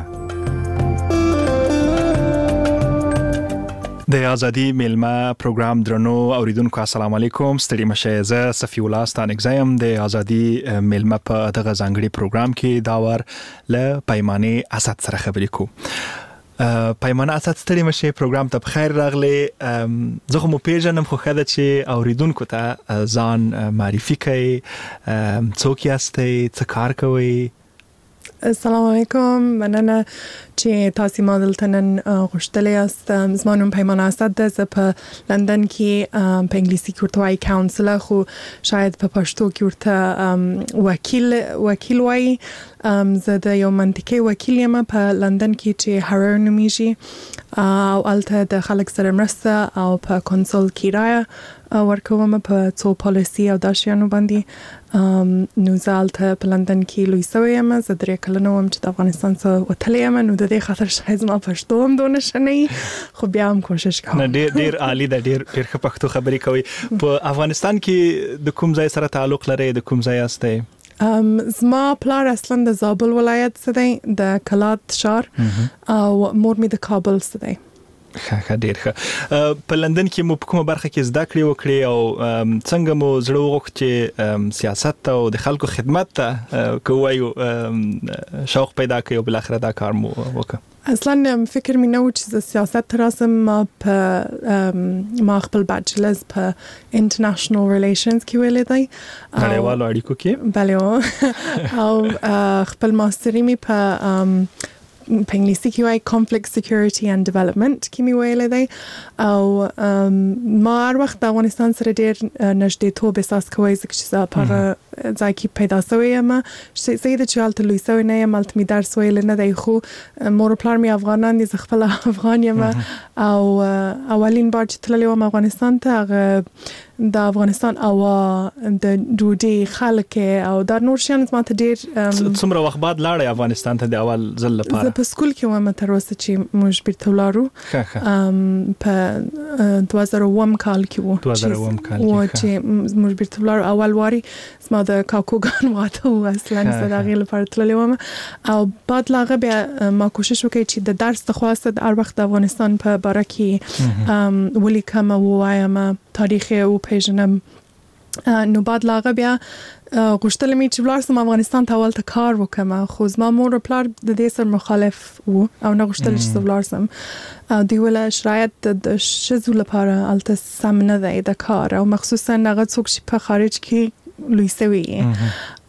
د ازادي ملما پروګرام درنو اوریدونکو السلام علیکم. ستړي مشه زه صفی الله ستانګزم د ازادي ملما په دغه ځانګړي پروګرام کې داور ل پیمانه اسد سره خبرې کو. پیمانه اسد ستړي مشه پروګرام ته بخیر راغلی. زه مو پیژنم خو خاله چې اوریدونکو ته ځان معرفي کړئ، څوک یاستئ، څه کار کوئ؟ السلام علیکم، مننه چې تاسو ما دلته نن غوښتلی یاست. زما نوم پیمانه اسد ده. زه په لندن کې په انګلیسي کې ورته وایي کاونسلر، خو شاید په پښتو کې ورته وکیل وکیل وایي. زه د یو منطقي وکیل یم په لندن کې چې هارر نومیږي او هلته د خلک سره مرسته او په کنسول کرایه ورکوم په څو پالیسي او داسې شیانو باندې. نو زه هلته په لندن کې لوی سوی یم. زه درې کلنه وم چې د افغانستان څخه وتلی یم، نو د دې خاطر شاید زما پښتو هم دونه ښه نه وي، خو بیا هم کوشش کوم. ډېر ډېر عالی ده، ډېر ډېر ښه پښتو خبرې کوي. په افغانستان کې د کوم ځای سره تعلق لرئ؟ د کوم ځای یاستئ؟ زما پلار اصلا د زابل ولایت څخه دی، د کلات شهر، او مور مې د کابل څخه دی. ښه ښه ډېر ښه. په لندن کې مو په کومه برخه کې زده کړې وکړې او څنګه مو زړه وغوښت چې سیاست ته او د خلکو خدمت ته که وایو شوق پیدا کړئ او بالاخره دا کار مو وکړ؟ اصلا فکر مې نه و چې زه سیاست ته راسم. ما په ما خپل بیچلرز په انټرنیشنل ریلیشنز کې ویلی دی، نړیوالو اړیکو کې. بله، او خپل ماستري مې په په انګلیسي کې وایي conflict security and development کې مې ویلی دی. او ما هر وخت د افغانستان سره ډېر نږدېتوب احساس کوی، ځکه چې زه په هغه ځای کې پیدا سوی یم. صحیح ده چې هلته لوی سوی نه یم، هلته مې درس ویلی نه دی، خو مور و پلار مې افغانان دي، زه خپله افغان یم. او اولین بار چې تللی وم افغانستان ته، هغه د افغانستان هوا، د ډوډۍ، خلک او دا نور شیان زما ته ډېر. څومره وخت بعد لاړئ افغانستان ته د اول ځل لپاره؟ زه په سکول کې وم تر اوسه چې موږ بیرته ولاړو. په دوه زره اووم کال کې و دوه زره اووم کال کې چې موږ بیرته ولاړو. اول واري زما د کاکوګان واده و، اصلا زه د هغې لپاره تللی وم. او بعد له هغه بیا ما کوشش وکړی چې د درس د خواسته د هر وخت د افغانستان په باره کې ولیکم او ووایم، تاریخ یې وپېژنم. نو بعد له هغه بیا غوښتل مې چې ولاړ سم افغانستان ته هلته کار وکړم، خو زما مور او پلار د دې سره مخالف و او نه غوښتل چې زه ولاړ سم. دوی ویل شرایط د ښځو لپاره هلته سم نه دی د کار، او مخصوصا هغه څوک چې په خارج کې لوی سوي.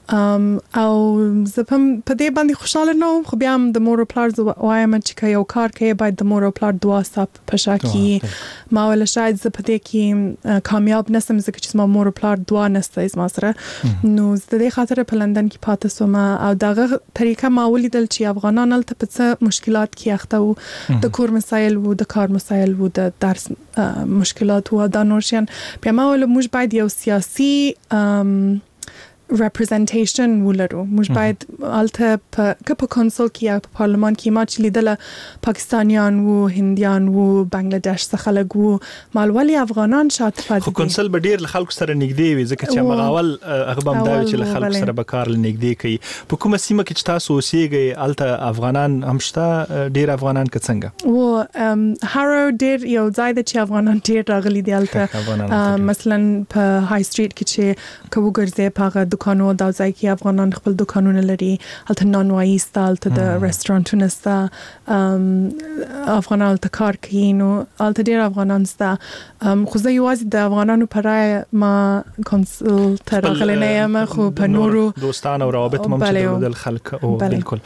او زه په دې باندې خوشاله نه وم خو بیا هم د مور او پلار وایم چې که یو کار کوي باید د مور او پلار دعا سپ په شا کې ما ولا شاید زه په دې کې کامیاب نسم ځکه چې ما مور او پلار دعا نسته زما سره نو زه د دې خاطر په لندن کې پاتې سوم او دغه طریقه ما ولیدل چې افغانان هلته په څه مشکلات کې اخته وو د کور مسایل وو د کار مسایل وو د درس مشکلات وو دا نور شیان بیا ما ولا موږ باید یو سیاسي representation ولرو موږ باید الته په په کنسول کې یا په پارلمان کې ما چې لیدله پاکستانیان وو هندیان وو بنگلاديش څخه خلک وو مالولي افغانان شاته پاتې خو کنسول به ډیر خلکو سره نږدې وي ځکه چې مغاول هغه بم دا چې خلکو سره به کار نږدې کوي په کومه سیمه کې چې تاسو اوسېږئ الته افغانان هم شته ډیر افغانان که څنګه و هارو ډیر یو ځای د چې افغانان ډیر راغلي دي الته مثلا په های سټریټ کې چې کوو ګرځي په دکانو دا ځای کې افغانان خپل دکانونه لري الته نان وایي ستالته د رستورانټونو ستا افغانان الته کار کوي نو الته ډیر افغانان ستا خو زه یوازې د افغانانو په رای ما کنسل ته راغلی نه یم خو په نورو دوستانه او روابط هم چې درلودل خلک او بالکل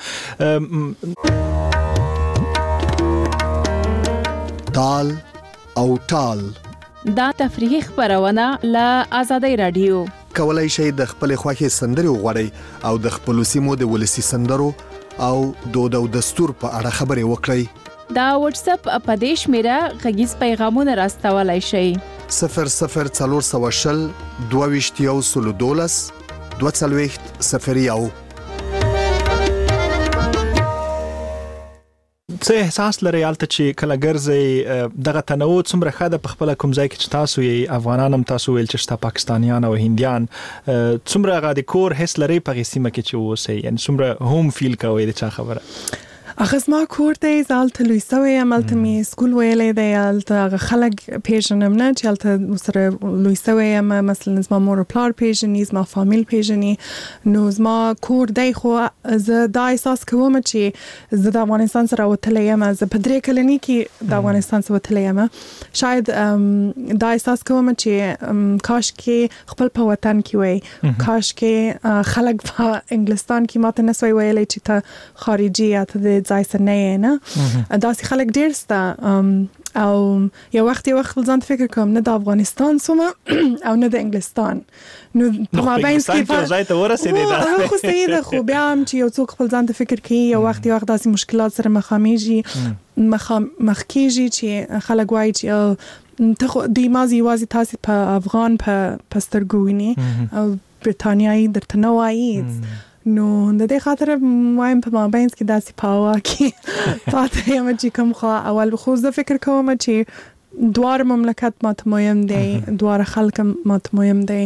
تال او تال دا تفریحي خبرونه له آزادۍ رادیو کولای شئ د خپل خوښي سندري وغوړئ او د خپل سیمو د ولسی سندرو او دود او دستور په اړه خبرې وکړئ دا واتس اپ په دې شمیره غږیز پیغامونه راستولای شئ صفر صفر څلور سوه شل دوه ویشت یو سلو دولس دوه څلوېښت صفر یو څه احساس لري الته چې کله ګرځي دغه تنوع څومره ښه په خپل کوم ځای کې چې تاسو یې افغانان هم تاسو ویل چې شته پاکستانیان او هندیان څومره هغه د کور حس لري په سیمه کې چې اوسئ یعنی څومره هوم فیل کوئ د چا خبره اخس ما کور دی زالته لوی سوی عملته می سکول ویلې دی الته هغه خلک پیژنم نه چې الته سره لوی سوی یم مثلا زما مور پلار پیژني زما فامیل پیژني نو زما کور دی خو زه دا احساس کوم چې زه د افغانستان سره وتلی یم زه په درې کلنی کې د افغانستان سره وتلی یم شاید دا احساس کوم چې کاش کې خپل په وطن کې وای کاش کې خلک په انګلستان کې ماته نسوي ویلې چې ته خارجي یا ته ځای سره نه نه داسې خلک ډیر سته او یو وخت یو وخت ځان فکر کوم نه د افغانستان سوم او نه د انګلستان نو په مابین کې په ځای ته ورسېدې دا خو صحیح ده خو بیا هم چې یو څوک خپل ځان ته فکر کوي یو وخت یو وخت داسې مشکلات سره مخامېږي مخ کېږي چې خلک وایي چې ته خو د مازی یوازې تاسو په افغان په سترګو ویني او برتانیایی درته نه وایي نو د دې خاطر وایم په مابین کې داسې پاوا کې پاتې یم چې کوم خو اول خو زه فکر کوم چې دوار مملکت ماته مهم دی دوار خلک ماته مهم دی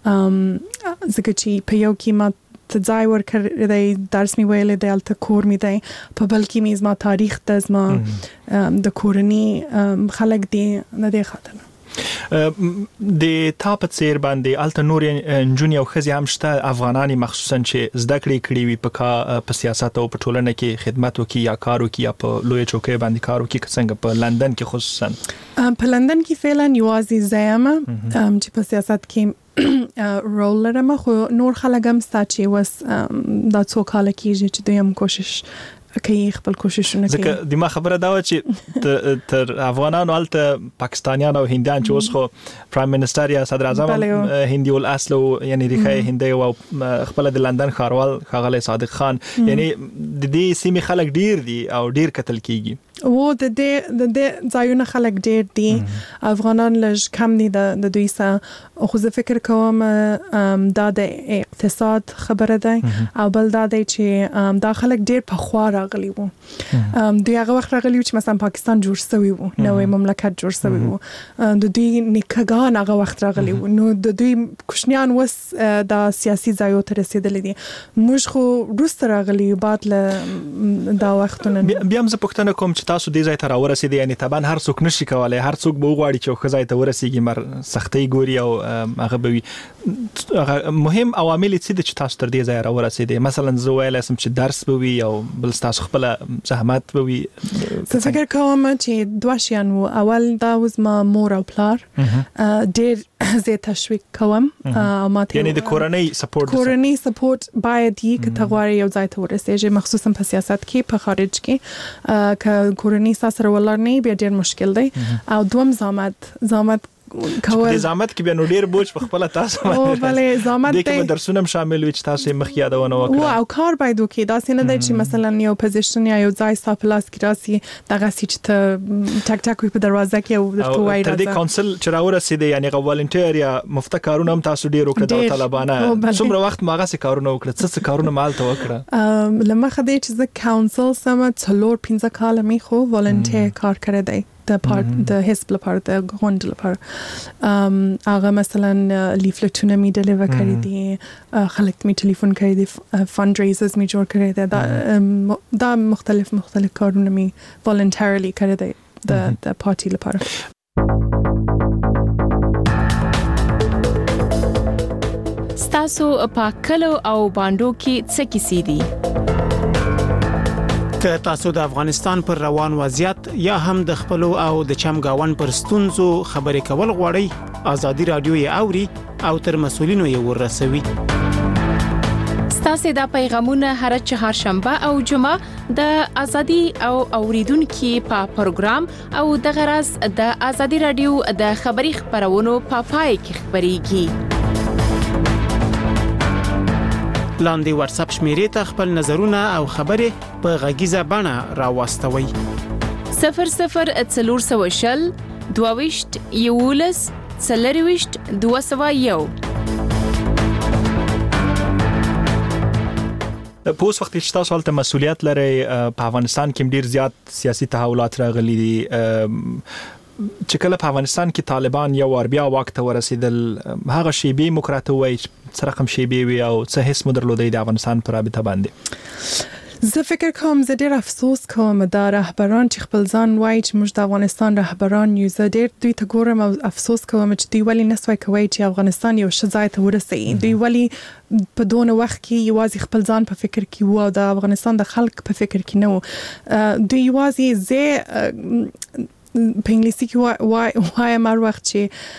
ځکه چې په یو کې ما ته ځای ورکړی دی درس مې ویلی دی هلته کور مې دی په بل کې مې زما تاریخ ده زما د کورني خلک دی د دې خاطر د تا په څیر باندې الته نور نجونې او ښځې هم شته افغاناني مخصوصا چې زده کړې کړې وي په په سیاست او په ټولنه کې خدمت وکړي یا کار وکړي یا په لویه چوکۍ باندې کار وکړي څنګه په لندن کې خصوصا په لندن کې فعلا یوازې زه یم چې په سیاست کې رول لرم خو نور خلک هم ستا چې اوس دا څو کاله کېږي چې دوی هم کوشش کوي خپل کوششونه کوي ځکه د ما خبره دا و چې تر افغانانو الته پاکستانیان او هندیان چې اوس خو پرایم منسٹر یا صدر اعظم هندي الاصل او یعنی ریښه هندي او خپل د لندن ښاروال ښاغلی صادق خان یعنی د دې سیمې خلک ډیر دي او ډیر قتل کیږي و د دې د دې ځایونه خلک ډیر دي افغانان لږ کم دي د دوی سره خو زه فکر کوم دا د اقتصاد خبره ده او بل دا دی چې دا خلک ډیر په خوا راغلي وو دوی هغه وخت راغلي چې مثلا پاکستان جوړ شوی وو نوې مملکت جوړ شوی وو د دوی نیکګان هغه وخت راغلي وو نو د دوی کوشنیان وس د سیاسي ځایو ته رسیدلي دي موږ خو وروسته راغلي بعد له دا وختونه بیا هم زه پوښتنه کوم چې تاسو دې ځای ته راورسېدئ یعنی طبعا هر څوک نشي کولای هر څوک به وغواړي چې ښه ځای ته ورسېږي مر سختۍ ګوري او هغه به وي مهم عوامل څه دي چې تاسو تر دې ځای راورسېدې؟ مثلا زه ویل سم چې درس به وي او بل تاسو خپل زحمت به وي. زه فکر کوم چې دوه شیان وو. اول دا وز ما مور او پلار ډېر زه تشویق کوم او ما ته یعنی د کورنۍ سپورټ کورنۍ سپورټ باید یې که ته غواړې یو ځای ته ورسېږې، مخصوصا په سیاست کې په خارج کې که کورنۍ سره ولر نه بیا ډېر مشکل دی. او دوم زحمت زحمت کول د زحمت کې به نو ډیر بوج په خپل تاسو باندې او بلې زحمت دی کې درسونه شامل وي چې تاسو مخ یادونه وکړه او کار باید وکړي. دا څنګه دی چې مثلا یو پوزیشن یا یو ځای ستا پلاس کې راسي دغه چې ته ټک ټک په دروازه کې او درته وایي تر دې کونسل چې راورسېد یعنی غوالنټیر یا مفته کارونه هم تاسو ډیر وکړه د طالبانه څومره وخت ماغه سي کارونه وکړه څه څه کارونه مالته وکړه؟ لمه خدای چې زه کونسل سم څلور پنځه کال می خو والنټیر کار کړی دی د پارت د حزب لپاره د غونډ لپاره. هغه مثلا لیفلټونه می ډیلیور کړی دي، خلک می ټلیفون کړی دي، فند ریزرز می جوړ کړی دي، دا مختلف مختلف کارونه می والنټریلی کړی دي د د پارټي لپاره. ستاسو په کلو او باندو کې څه کیسې دي؟ که تاسو د افغانستان پر روان وضعیت یا هم د خپل او د چمګاون پر ستونزو خبرې کول غواړئ، ازادي رادیو یې اوري او تر مسولینو یې ورسوي. ستاسو د پیغامونه هر چهارشنبه او جمعه د ازادي او اوریدونکو په پروګرام او د غرض د ازادي رادیو د خبري خبرونو په پای کې خبريږي. لاندې واتس اپ شمیرې ته خپل نظرونه او خبرې په غږیزه بڼه راوستوي. صفر صفر څلور سوه شل دوه ویشت یولس څلور ویشت دوه سوه یو. په اوس وخت کې تاسو هلته مسؤلیت لرئ، په افغانستان کې ډیر زیات سیاسي تحولات راغلي دي. چې کله په افغانستان کې طالبان یو ور بیا وخت ورسېدل، هغه شی به مکراتو وای څه رقم شی به وي او څه هیڅ مدرلودي د افغانستان پر رابطه باندې. زه فکر کوم زه ډیر افسوس کوم دا رهبران چې خپل ځان وایي چې موږ د افغانستان رهبران یو، زه ډیر دوی ته ګورم او افسوس کوم چې دوی ولی نسوي کوي چې افغانستان یو ښه ځای ته ورسېږي. دوی ولی په دونه وخت کې یوازې خپل ځان په فکر کې وو او د افغانستان د خلک په فکر کې نه وو. دوی یوازې زه په انګلیسي کې وای وای مر وخت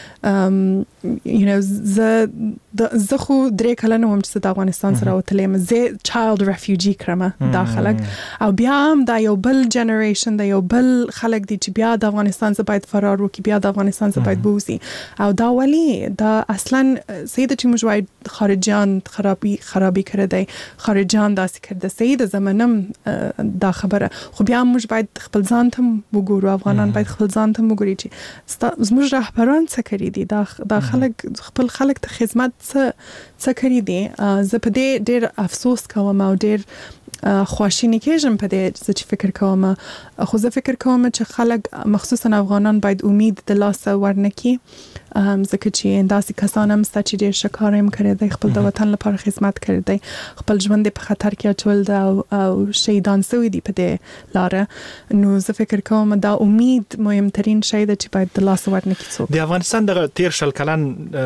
چې یو نو زه زه خو درې کلنه وم چې د افغانستان سره وتلم، زه چایلد ریفیوجی کړم دا خلک، او بیا هم دا یو بل جنریشن دا یو بل خلک دي چې بیا د افغانستان څخه باید فرار وکړي، بیا د افغانستان څخه باید بوزي. او دا ولی دا اصلا سید چې موږ وای خارجيان خرابي خرابي کړی دی، خارجيان داسې کړی، سید زمانم دا خبره، خو بیا موږ باید خپل ځان ته وګورو، افغانان باید خپل ځان ته وګوري چې زموږ رهبران څه کړی دي، دا دا خلک خپل خلک ته خدمت څه څه کړی دي. زه په دې ډېر افسوس کوم او ډېر خواشینی کېږم په دې چې فکر کوم. خو زه فکر کوم چې خلک مخصوصا افغانان باید امید د لاسه ورنکړي، ځکه چې داسې کسان هم ستا چې ډېر ښه کار یې کړی دی، خپل د وطن لپاره خدمت کړی دی، خپل ژوند په خطر کې اچول دی او شهیدان سوي دي په دې لاره. نو زه فکر کوم دا امید مهمترین شی دی چې باید د لاسه ورنکړي څوک. د افغانستان دغه تیر شل کلن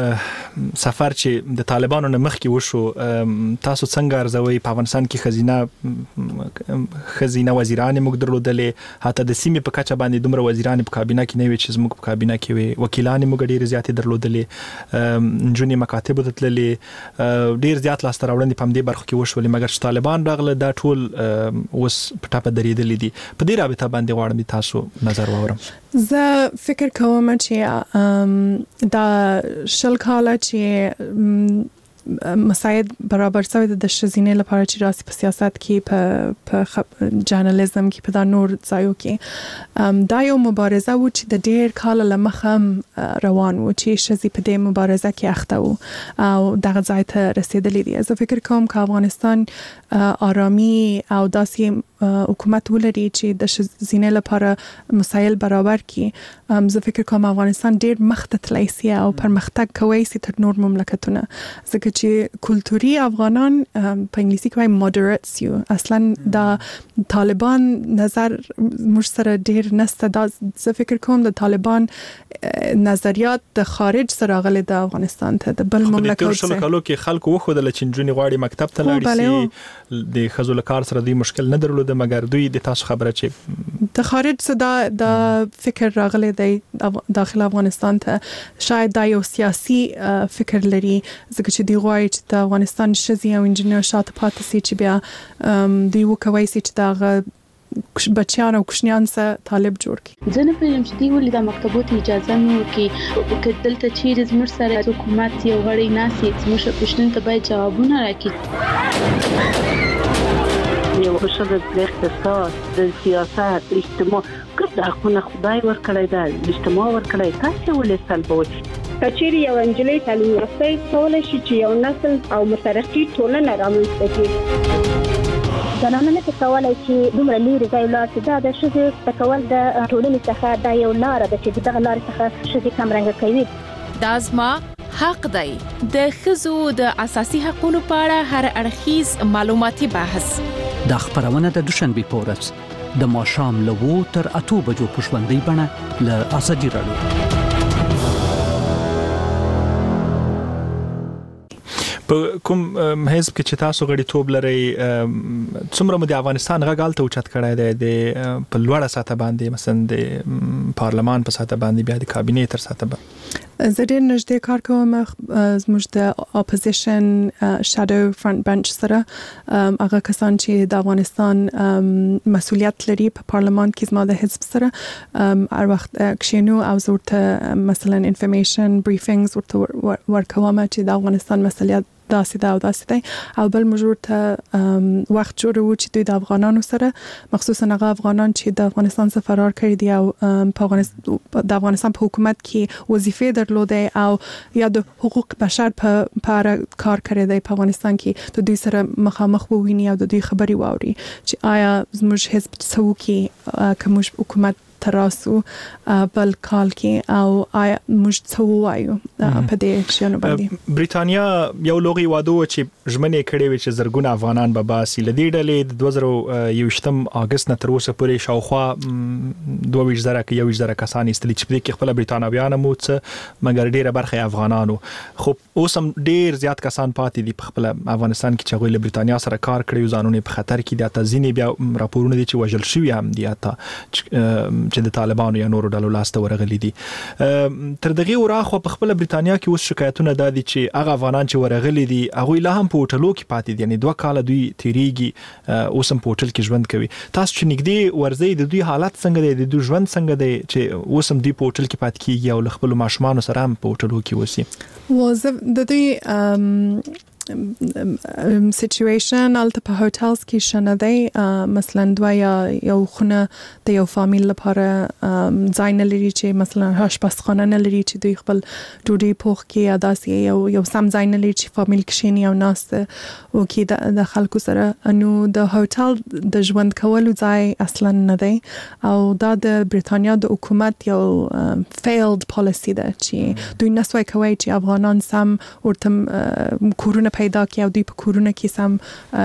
سفر چې د طالبانو نه مخکې وشو، تاسو څنګه ارزوي؟ په افغانستان کې خزینه خزینه وزیران موږ درلودلې، حتی د سیمې په کچه باندې دومره وزیران په کابینه کې نه وي چې زموږ په کابینه کې وي، وکیلان موږ ډیر زیاتې درلودلې، نجونې مکاتب ته تللې، ډیر زیات لاسته راوړنې په دې برخه کې وشولې، مګر چې طالبان راغله دا ټول اوس په ټاپه درېدلې دي. په دې رابطه باندې غواړم تاسو نظر واورم. زه فکر کوم چې دا شل کاله چې مساعد برابر شوی د ښځینې لپاره چې راسي په سیاست کې، په په جرنالیزم کې، په دا نور ځایو کې، دا یو مبارزه و چې د ډېر کال له مخه روان و چې ښځې په دې مبارزه کې اخته و او دغه ځای ته رسېدلې دي. زه فکر کوم که افغانستان آرامي او داسې حکومت ولري چې د ښځینې لپاره مسایل برابر کړي، زه فکر کوم افغانستان ډېر مخ ته تللی سي او پرمختګ کوی سي تر نور مملکتونه، ځکه ځکه چې کلتوري افغانان په انګلیسي کې وايي moderates یو اصلا د طالبان نظر موږ سره ډیر نسته دا زه فکر کوم د طالبان نظریات د خارج سره غلي د افغانستان ته د بل مملکت سره شل کالو کې خلکو وخدل چې نجونې غواړي مکتب ته لاړ شي د خزول کار سره دوی مشکل نه درلود مګر دوی د تاسو خبره چې د خارج صدا د فکر راغلي د داخل افغانستان ته شاید د یو سیاسي فکر لري ځکه چې دی غواړي چې د افغانستان شزي او انجنیر شاته پاتې سي چې بیا دی وکوي چې دا بچیان او کوشنیان سره طالب جوړ کی ځنه په یم چې دی ولې د مکتبونو اجازه نو کې کدلته چیرې زموږ سره حکومت یو غړي ناسي زموږ پښتون ته باید جوابونه راکړي یو شغل د اقتصاد د سیاست اجتماع کله خو خدای ورکړی دا اجتماع ورکړی تاسو ولې سلبوي کچېری یو انجلۍ تعلیم یافته کولای شي چې یو نسل او مترقي ټولنه رامنځته کړي زنانه نه کولای چې دومره لري ځای لاړ چې دا د شذ تکول د ټولنې څخه د یو لار د چې دغه لار څخه شذ کم رنګ کوي دا زما حق دی د خزو د اساسي حقوقو په اړه هر اړخیز معلوماتي بحث د خبرونه د دوشنبه پورس د ماشام لوو تر اتو بجو پښوندې بڼه ل اسدي راډیو په کوم حزب کې چې تاسو غړي توب لري څومره مو د افغانستان غږال ته اوچت کړای دی د په لوړه ساته باندې مثلا د پارلمان په ساته باندې بیا د کابینه تر ساته باندې زه ډېر نږدې کار کوم زموږ د اپوزیشن شادو فرنٹ بنچ سره هغه کسان چې د افغانستان مسؤلیت لري په پارلمان کې زما د حزب سره هر وخت کښینو او زورته مثلا انفارمیشن بریفینګز ورته ورکوم چې د افغانستان مسؤلیت داسې دا او داسې دی او بل موږ ته وخت جوړو چې دوی د افغانانو سره مخصوصا هغه افغانان چې د افغانستان څخه فرار کړي دي او په افغانستان د افغانستان په حکومت کې وظیفې درلودې او یا د حقوق بشر په اړه کار کړی دی په افغانستان کې د دوی سره مخامخ وویني او د دوی خبري واوري چې آیا زموږ حزب څه کوي کوم حکومت تراسو بل کال کې او آیا موږ څه وایو په دې شنو باندې بریتانیا یو لوغي واده چې ژمنې کړې وي چې زرګونه افغانان به باسي لدی ډلې د دوه زره یوشتم اگست نه تر اوسه پورې شاوخوا دوه ویشت زره کې یو ویشت زره کسان استلی چې په دې کې خپل بریتانویان مو څه مګر ډیره برخه افغانانو خو اوس هم ډیر زیات کسان پاتې دي په خپل افغانستان کې چې غوښله بریتانیا سره کار کړی ځانونه په خطر کې دي تاسو ځینې بیا راپورونه دي چې وژل شوی هم دي اته چې د طالبانو یا نورو ډلو لاسته ورغلي دي تر دغه وراخه په خپل بریتانیا کې اوس شکایتونه دادي چې هغه افغانان چې ورغلي دي هغه لا هم په هوټلو کې پاتې دي یعنی دوه کال دوی تیریږي اوس هم په هوټل کې ژوند کوي تاسو چې نګدي ورځي د دوی حالت څنګه دي د دوی ژوند څنګه دي چې اوس هم دوی په هوټل کې پاتې کیږي او خپل ماشومان سره هم په هوټلو کې وسی وظیفه د دوی سچویشن البته په هوټلز کې شنه دی مثلا دوه یا یو خونه د یو فامیل لپاره ځای نه لري چې مثلا آشپزخانه نه لري چې دوی خپل ډوډۍ پوخ کړي یا داسې یو یو سم ځای نه لري چې فامیل کښیني او ناست او کې د خلکو سره نو د هوټل د ژوند کولو ځای اصلا نه دی او دا د بریتانیا د حکومت یو فیلډ پالیسی ده چې دوی نسوي کوي چې افغانان سم ورته کورونه پیدا کی او دوی په کورونه کې سم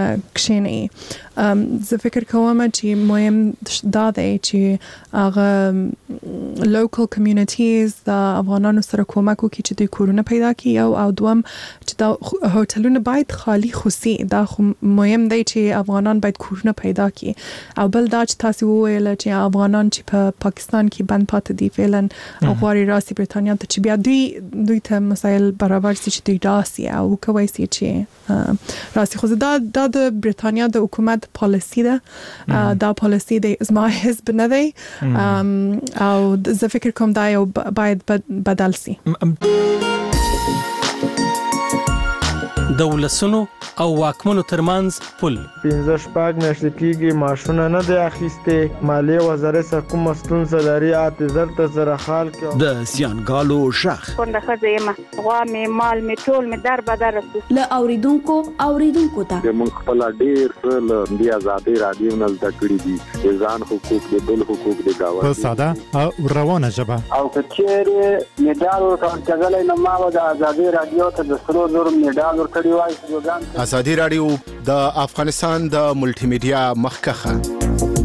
کښیني زه فکر کوم چې مهم دا دی چې هغه لوکل کمیونټیز د افغانانو سره کومک وکړي چې دوی کورونه پیدا کړي او دوم چې دا هوټلونه باید خالی خوسي دا مهم دی چې افغانان باید کورونه پیدا کړي او بل دا چې تاسو وویل چې افغانان چې په پا پاکستان کې بند پاتې دي فعلا او غواړي راسي بریتانیا ته چې بیا دوی دوی ته مسایل برابر سي چې دوی راسي او کوي سي چې راسي خو دا د بریتانیا د حکومت پالیسی ده دا پالیسی د زما حزب نه دی او زه فکر کوم دا یو باید بدل سي د ولسونو او واکمنو ترمنځ پل. پنځه شپږ میاشتې کېږي ماشونه نه دی اخیستې، مالیې وزارت سره کومه ستونزه لري اته زر ته سره حال کړو. د زیانګالو ژغ کونډه ښځه یم، غوا مې مال مې ټول مې در بدر رسو. له اوریدونکو اوریدونکو ته موږ خپل ډیر څه له دې آزادۍ رادیو نه زده کړي دي، د ځان حقوق د بل حقوق د گاوه په ساده او روانه ژبه. او کچېره میډال ورکړل نو ما د آزادۍ رادیو ته د سرو زر میډال ورکړی وای. آزادۍ رادیو د افغانستان د ملټي میډیا مخکخه.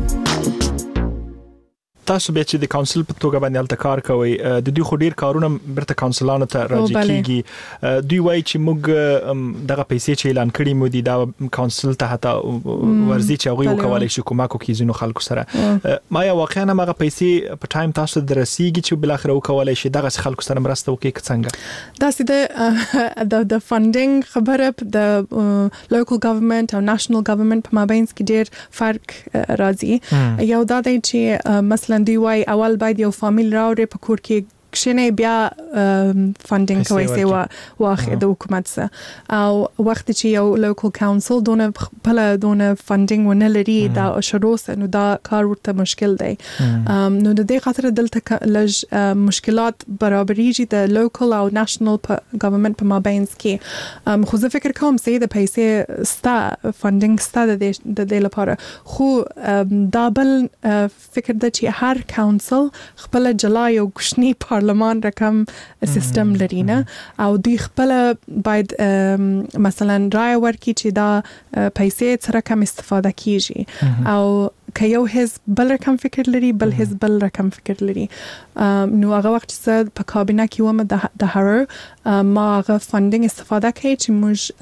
تاسو به چې د کونسل په توګه باندې الته کار کوي، د دوی خو ډیر کارونه برته کونسلانو ته راځي کیږي. دوی وایي چې موږ دغه پیسې چې اعلان کړي مو دي دا کونسل ته حتی ورزي چې هغه وکولای شي کومه کوي زینو خلکو سره. ما یا واقعا هغه پیسې په ټایم تاسو درسيږي چې بل اخر وکولای شي دغه خلکو سره مرسته وکړي څنګه؟ دا سیده د د فاندینګ خبره د لوکل ګورنمنت او نېشنل ګورنمنت په مابین کې ډیر فرق راځي. یو دا دی چې مثلا دوی وای اول باید یو فامیل راوړي په کور کې کښنه بیا فاندینګ کوي سي واخه د حکومت سره، او وخت چې یو لوکل کونسل دونه بل دونه فاندینګ ونلري دا شروع نو دا کار ورته مشکل دی. نو د دې خاطر دلته لږ مشکلات برابرېږي د لوکل او نېشنل ګورنمنت په مابین کې. خو زه فکر کوم چې د پیسې ستا فاندینګ ستا د دې لپاره، خو دا بل فکر د چې هر کونسل خپل جلا یو کوچنی پارلمان رقم سیستم لري نه، او دوی خپل باید مثلا رای ورکړي چې دا پیسې څه رقم استفاده کیږي، او که یو حزب بل رقم فکر لري بل حزب بل رقم فکر لري. نو هغه وخت چې په کابینه کې ومه د هر ما هغه فاندینګ استفاده کوي چې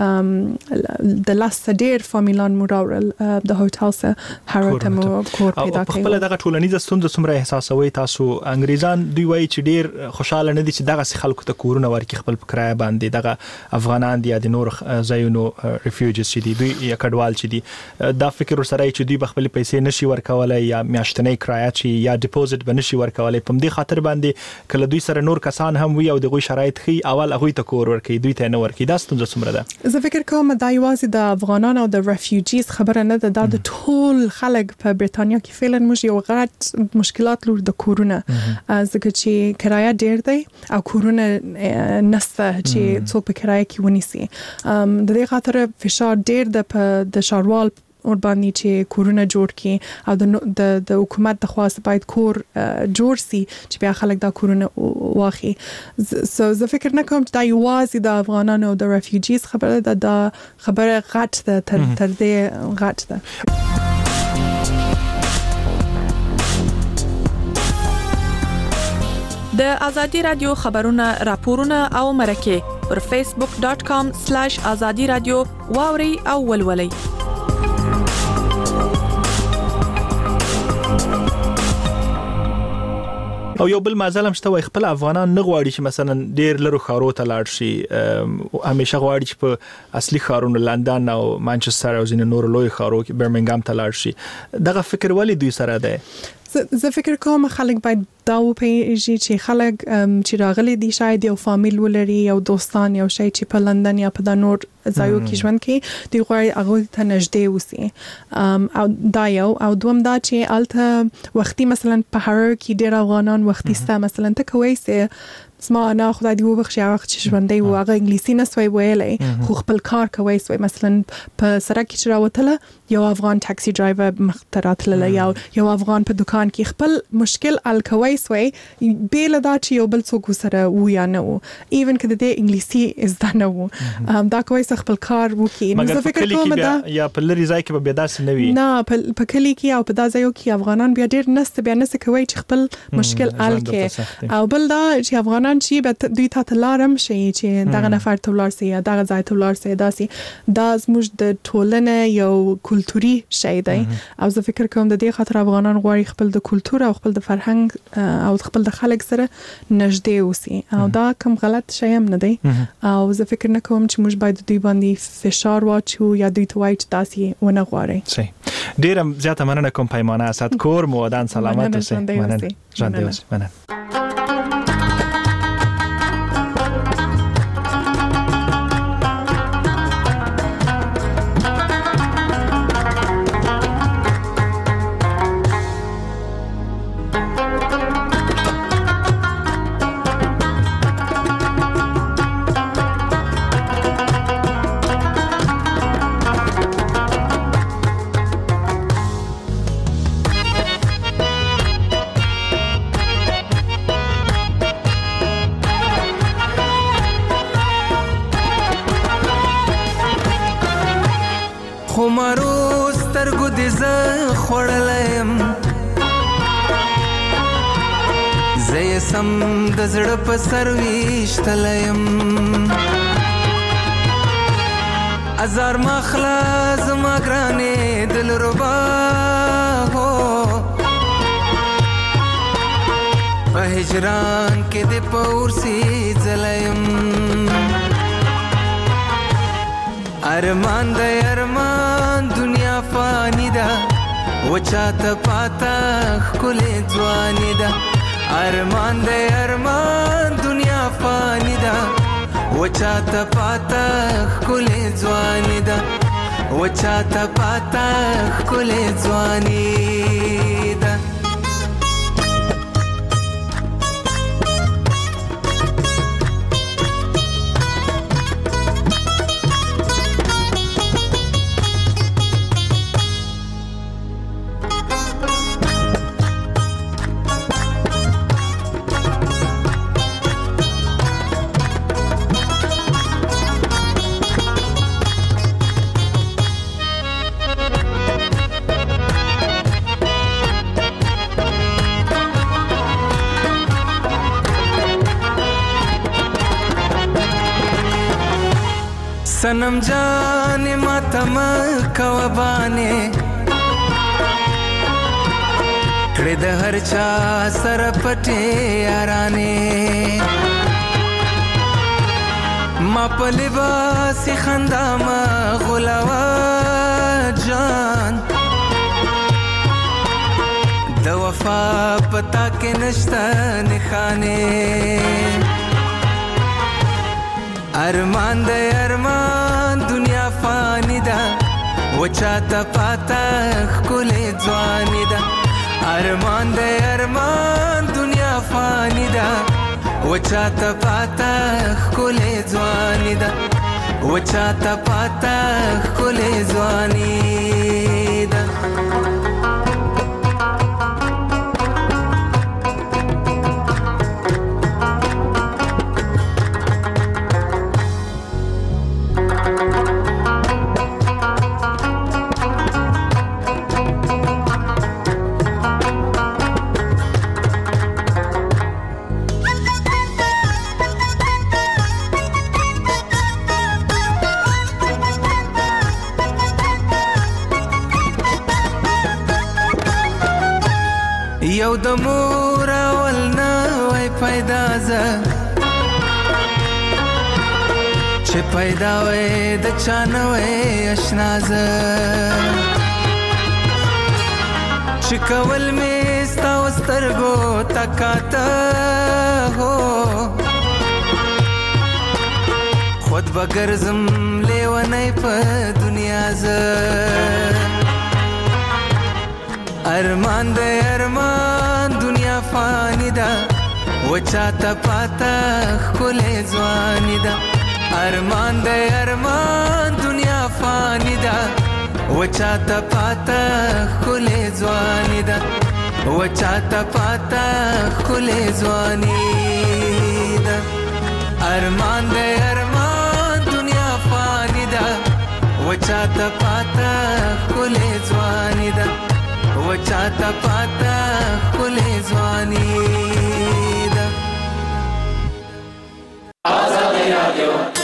موږ د لاس ډیر فامیلان مو راوړل د هوټل سره هر ته مو کور پیدا کړی. خپل دغه ټولنیزه ستونزه څومره احساسوي تاسو؟ انګریزان دوی وایي چې ډیر خوشاله نه دي چې دغه خلکو ته کورونه ورکړي خپل په کرایه باندې، دغه افغانان دي یا د نور ځایونو ریفیوجیز چې دي دوی یا کډوال چې دي، دا فکر ورسره چې دوی خپل پیسې نشي ورکولای یا میاشتنۍ کرایه چې یا ډیپوزټ بنشي ورکولای. په دې خاطر باندې کله دوی سره نور کسان هم وي او دغه شرایط خي اول هغه ته کور ورکړي دوی ته نه ورکړي. دا ستونزه څومره ده؟ زه فکر کوم دا یوازې د افغانانو او د ریفیوجیز خبره نه ده، دا د ټول خلک په بریتانیا کې فعلا موږ یو غټ مشکلات لور د کورونه، ځکه چې کرایه ډیر دی او کورونه نسته چې څوک په کرایه کې ونیسي. د دې خاطر فشار ډیر د د شاروال اور باندې چې کورونه جوړ کړي او د د حکومت د خواست باید کور جوړ سي چې بیا خلک دا کورونه واخی. سو زه فکر نه کوم چې دا یوازې د افغانانو او د ریفیوجیز خبره ده، دا خبره غټ ده تر تر دې غټ ده. د ازادي رادیو خبرونه راپورونه او مرکه پر فیسبوک ډاٹ کام سلیش ازادي رادیو واوري او ولولي. او یو بل مازال هم شته وای خپل افغانان نه غواړي چې مثلا ډیر لرو خارو ته لاړ شي، همیشه غواړي چې په اصلي خارونو لندن او مانچستر او ځینې نور لوی خارو کې برمنګام ته لاړ شي. دغه فکر ولی دوی سره ده؟ زه فکر کوم خلک باید دا وپیژني چې خلک چې راغلي دي شاید یو فامیل ولري یو دوستان یو شي چې په لندن یا په نور ځایو کې ژوند کوي، دوی غواړي هغه ته نږدې اوسي. او دا یو او دوم دا چې الته وختي مثلا په هر کې ډیر افغانان وختي ستا مثلا ته کوي سه اسما انا خدای دی وبخښي هغه چې ژوندۍ و هغه انګلیسي نه سوی ویلای خو خپل کار کوي سوی مثلا په سړک کې راوتله یو افغان ټاکسي ډرایور مختراتله یا یو افغان په دکان کې خپل مشکل ال کوي سوی بیل دا چې یو بل څوک سره و یا نه و ایون کده د انګلیسي از دا نه و دا کوي خپل کار وکي. نو زه فکر کوم دا یا په لری ځای کې به بیا داسې نه وي، نه په کلی کې او په داسې یو کې افغانان بیا ډیر نست بیا نس کوي چې خپل مشکل ال کې. او بل دا چې افغانان چې به دوی ته لارم شي چې دغه نفر ته ولر سي یا دغه ځای ته ولر سي داسي دا زموږ د ټولنې یو کلتوري شی دی. او زه فکر کوم د دې خاطر افغانان غواړي خپل د کلتور او خپل د فرهنګ او خپل د خلک سره نږدې اوسي، او دا کوم غلط شی هم نه دی. او زه فکر نه کوم چې موږ باید دوی باندې فشار واچو یا دوی ته وایي چې داسي ونه غواړي. صحیح. ډیره زیاته مننه کوم پیمانه اسد کور مو ودان سلامت اوسئ. مننه. ژوندۍ اوسئ. مننه. خمارو سترګو دې زه خوړلیم زه یې سم د زړه په سر ویشتلیم ازار مخلا زما ګرانې دلربا هو په هجران کې دې په ورسي ځلیم ارمان د ارمان دنیا فانی ده وچاته پاته ښکلې ځواني ده ارمان د ارمان دنیا فانی ده وچاته پاته ښکلې ځواني ده وچاته پاته ښکلې ځواني ده सनम जाने मातम कवबाने कड़े द हर चा सर पटे याराने मा पलिबासी खंदा मा गुलावा जान द वफा पता के नश्ता निखाने ارمان د ارمان دنیا فانی ده وچاته پاته ښکلې ځواني ده ارمان د ارمان دنیا فانی ده وچاته پاته ښکلې ځواني ده وچاته پاته ښکلې ځواني ده یو د مور اول نه وای پیدا زه چې پیدا وای د چا نه وای اشنا زه چې کول مې ستا و سترګو تکاته هو خود به ګرځم لیونی په دنیا زه ارمان د ارمان دنیا فانی ده وچاته پاته ښکلې ځواني ده ارمان د ارمان دنیا فانی ده وچاته پاته ښکلې ځواني ده وچاته پاته ښکلې ځواني ده ارمان د ارمان دنیا فانی ده وچاته پاته ښکلې ځواني ده وچاته پاته ښکلې ځواني ده آزادي رادیو